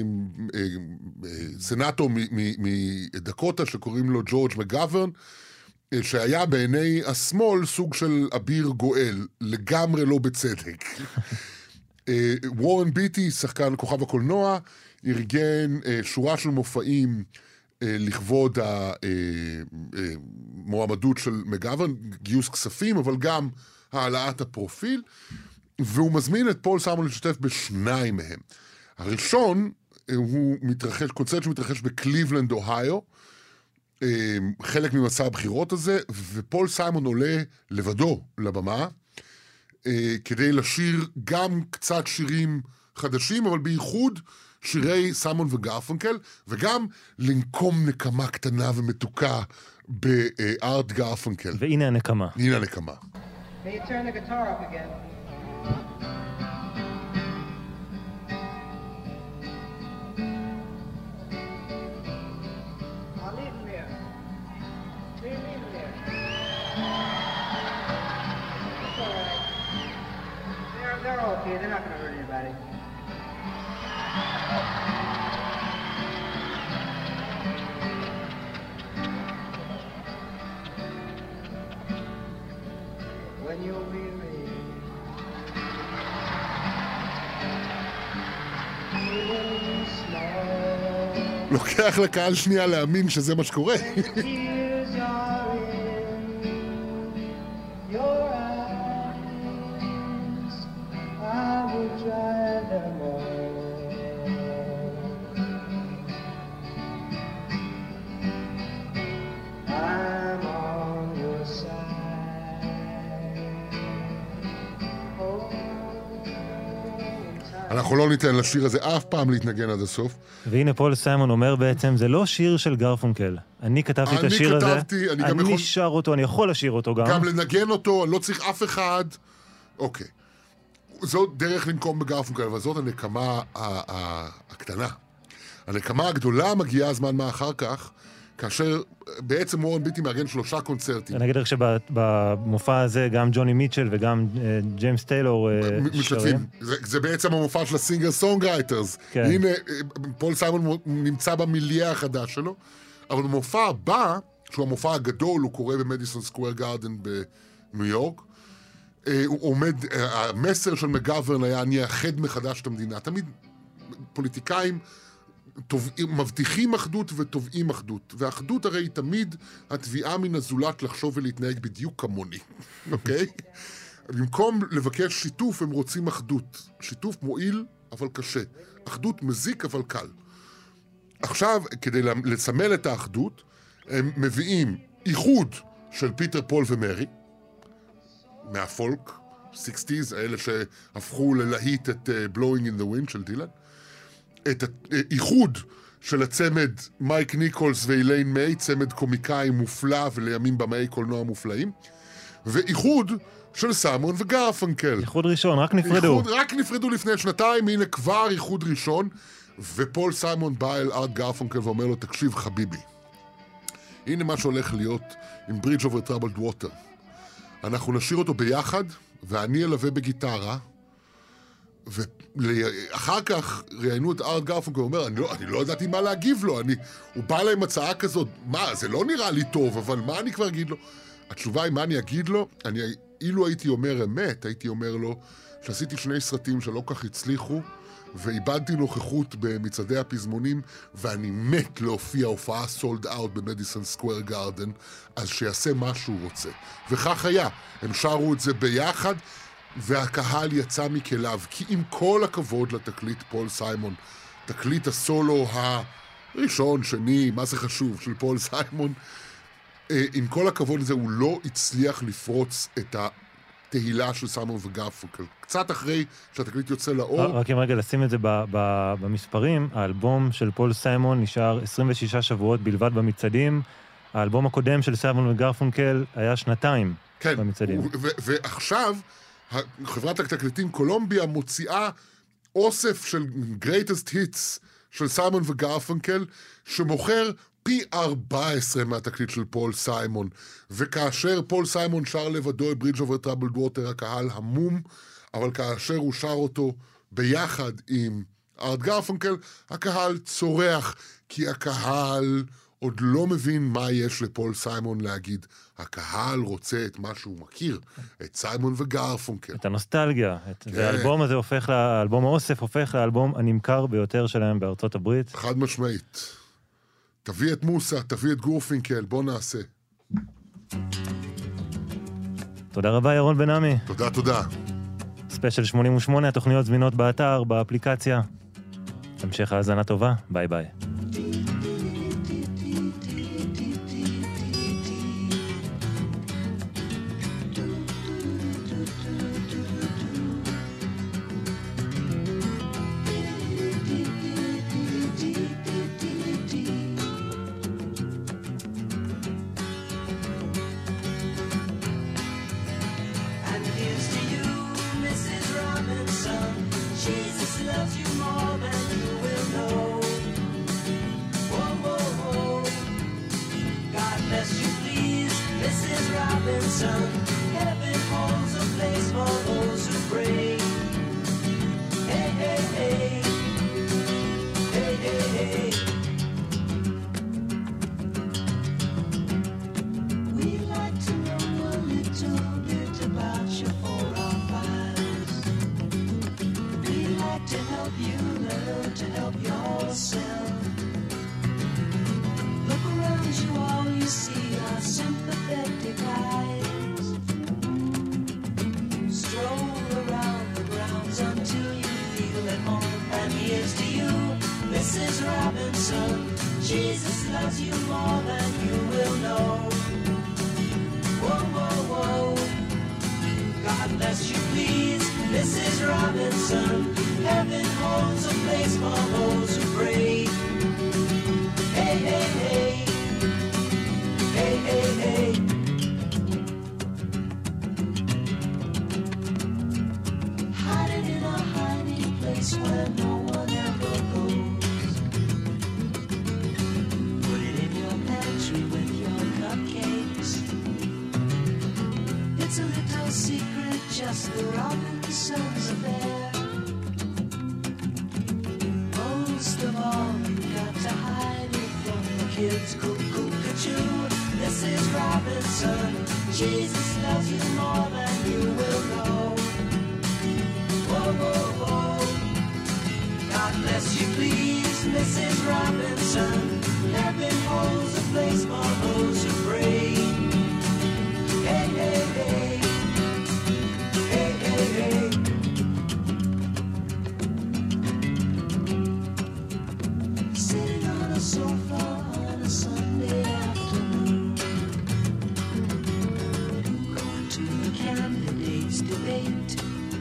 סנאטור מדקוטה שקוראים לו ג'ורג' מגוורן, שהיה בעיני השמאל סוג של אביר גואל, לגמרי לא בצדק. וורן ביטי, שחקן כוכב הקולנוע, ארגן שורה של מופעים לכבוד המועמדות של מגוורן, גיוס כספים, אבל גם העלאת הפרופיל, והוא מזמין את פול סיימון לשתף בשניים מהם. הראשון הוא מתרחש, קונצרט שמתרחש בקליבלנד, אוהיו, חלק ממסע הבחירות הזה, ופול סיימון עולה לבדו לבמה, כדי לשיר גם קצת שירים חדשים, אבל בייחוד שירי סיימון וגרפנקל, וגם לנקום נקמה קטנה ומתוקה בארט גרפנקל. והנה הנקמה. הנה הנקמה. Can you turn the guitar up again? I'll leave him there. Leave him there. It's all right. They're, they're okay. They're not going to hurt anybody. When you're weary, feeling small, לוקח לקהל שנייה להאמין שזה מה שקורה. tears are in your eyes, I will dry them all. I'm on your side. Oh, אנחנו לא ניתן לשיר הזה אף פעם להתנגן עד הסוף. והנה פול סיימון אומר בעצם, זה לא שיר של גרפונקל. אני כתבתי את אני השיר הזה, כתבתי, אני גם אני יכול- שר אותו, אני יכול לשיר אותו גם. גם לנגן אותו, אני לא צריך אף אחד. אוקיי. זאת דרך לנקום בגרפונקל, אבל זאת הנקמה ה- ה- הקטנה. הנקמה הגדולה מגיעה זמן מה אחר כך, כאשר בעצם וורן ביטי מארגן שלושה קונצרטים. אני אגיד לך שבמופע הזה גם ג'וני מיטשל וגם אה, ג'יימס טיילור אה, שרים. משתתפים. זה, זה בעצם המופע של הסינגר סונגרייטרס. כן. הנה, פול סיימון נמצא במיליה החדש שלו, אבל במופע הבא, שהוא המופע הגדול, הוא קורה במדיסון סקוואר גארדן בניו יורק, אה, הוא עומד, אה, המסר של מגוורן היה, אני אאחד מחדש את המדינה. תמיד פוליטיקאים תובעים, מבטיחים אחדות ותובעים אחדות. ואחדות הרי היא תמיד התביעה מן הזולת לחשוב ולהתנהג בדיוק כמוני, אוקיי? במקום לבקש שיתוף, הם רוצים אחדות. שיתוף מועיל, אבל קשה. אחדות מזיק, אבל קל. עכשיו, כדי לסמל את האחדות, הם מביאים איחוד של פיטר, פול ומרי, מהפולק, שישים, האלה שהפכו ללהיט את uh, Blowing in the Wind של דילן, את האיחוד של הצמד מייק ניקולס ואיליין מיי, צמד קומיקאי מופלא ולימים במאי קולנוע מופלאים, ואיחוד של סיימון וגרפונקל. איחוד ראשון, רק נפרדו. איחוד, רק נפרדו לפני שנתיים, הנה כבר איחוד ראשון, ופול סיימון בא אל ארט גרפונקל ואומר לו, תקשיב חביבי, הנה מה שהולך להיות עם Bridge over Troubled Water. אנחנו נשאיר אותו ביחד, ואני אלווה בגיטרה, ואחר כך ראיינו את ארט גרפונקל ואומר, אני לא, אני לא ידעתי מה להגיב לו, אני, הוא בא להם הצעה כזאת, מה, זה לא נראה לי טוב, אבל מה אני כבר אגיד לו? התשובה היא, מה אני אגיד לו? אני, אילו הייתי אומר אמת, הייתי אומר לו שעשיתי שני סרטים שלא כך הצליחו, ואיבדתי נוכחות במצעדי הפזמונים, ואני מת להופיע הופעה סולד אאוט במדיסון סקוואר גארדן, אז שיעשה מה שהוא רוצה. וכך היה, הם שרו את זה ביחד, והקהל יצא מכליו, כי עם כל הכבוד לתקליט פול סיימון, תקליט הסולו הראשון, שני, מה זה חשוב, של פול סיימון, עם כל הכבוד לזה, הוא לא הצליח לפרוץ את התהילה של סיימון וגרפונקל. קצת אחרי שהתקליט יוצא לאור. רק אם רגע לשים את זה ב- ב- במספרים, האלבום של פול סיימון נשאר עשרים ושישה שבועות בלבד במצעדים, האלבום הקודם של סיימון וגרפונקל היה שנתיים כן, במצעדים. ו- ו- ועכשיו, חברת התקליטים קולומביה מוציאה אוסף של greatest hits של סיימון וגרפונקל, שמוכר פי ארבע עשרה מהתקליט של פול סיימון. וכאשר פול סיימון שר לבדו את Bridge over Troubled Water, הקהל המום, אבל כאשר הוא שר אותו ביחד עם ארט גרפונקל, הקהל צורח, כי הקהל עוד לא מבין מה יש לפול סיימון להגיד. הקהל רוצה את מה שהוא מכיר, את סיימון וגרפונקל. את הנוסטלגיה. את... כן. והאלבום הזה הופך, האלבום האוסף הופך לאלבום הנמכר ביותר שלהם בארצות הברית. חד משמעית. תביא את מוסה, תביא את גורפינקל, בוא נעשה. תודה רבה ירון בן עמי. תודה, תודה. ספיישל שמונים ושמונה, התוכניות זמינות באתר, באפליקציה. המשך האזנה טובה, ביי ביי. And here's to you, Missus Robinson. Jesus loves you more than you will know. Whoa, whoa, whoa. God bless you, please, Missus Robinson. Heaven holds a place for those who pray. Hey, hey, hey. Hey, hey, hey. We'd like to know a little bit about your forefathers. We'd like to help you learn to help yourself. Look around you, all you see are sympathetic eyes. Stroll around the grounds until you feel at home. And here's to you, Missus Robinson. Jesus loves you more than you will know. Whoa, whoa, whoa. God bless you, please, Missus Robinson. Heaven holds a place for those who pray. Hey, hey, hey. Hey, hey, hey. Hiding in a hiding place where no one ever goes. Put it in your pantry with your cupcakes. It's a little secret, just the Robinsons affair. Most of all, you got to hide it from the kids. Cuckoo-cuckoo, this is Robinson. Jesus loves you more than you will know. Whoa, whoa, whoa. God bless you, please, Missus Robinson. Heaven holds a place for those who pray. Hey, hey, hey. Hey, hey, hey. Sitting on a sofa on a Sunday afternoon, going to the candidates' debate.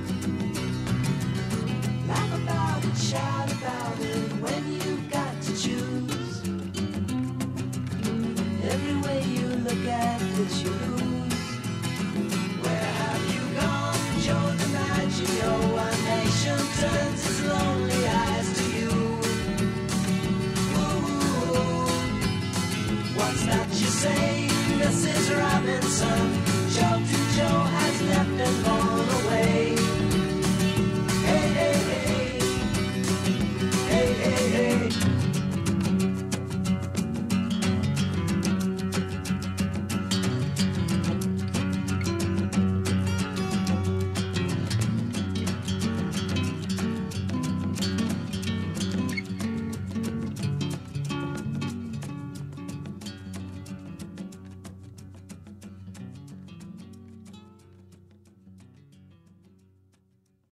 Laugh about it, shout about it when you've got to choose. Every way you look at it, you lose. Where have you gone, Joe DiMaggio? Our nation turns its lonely eyes to you. Ooh, what's that you say, Missus Robinson? Joe to Joe has left and gone.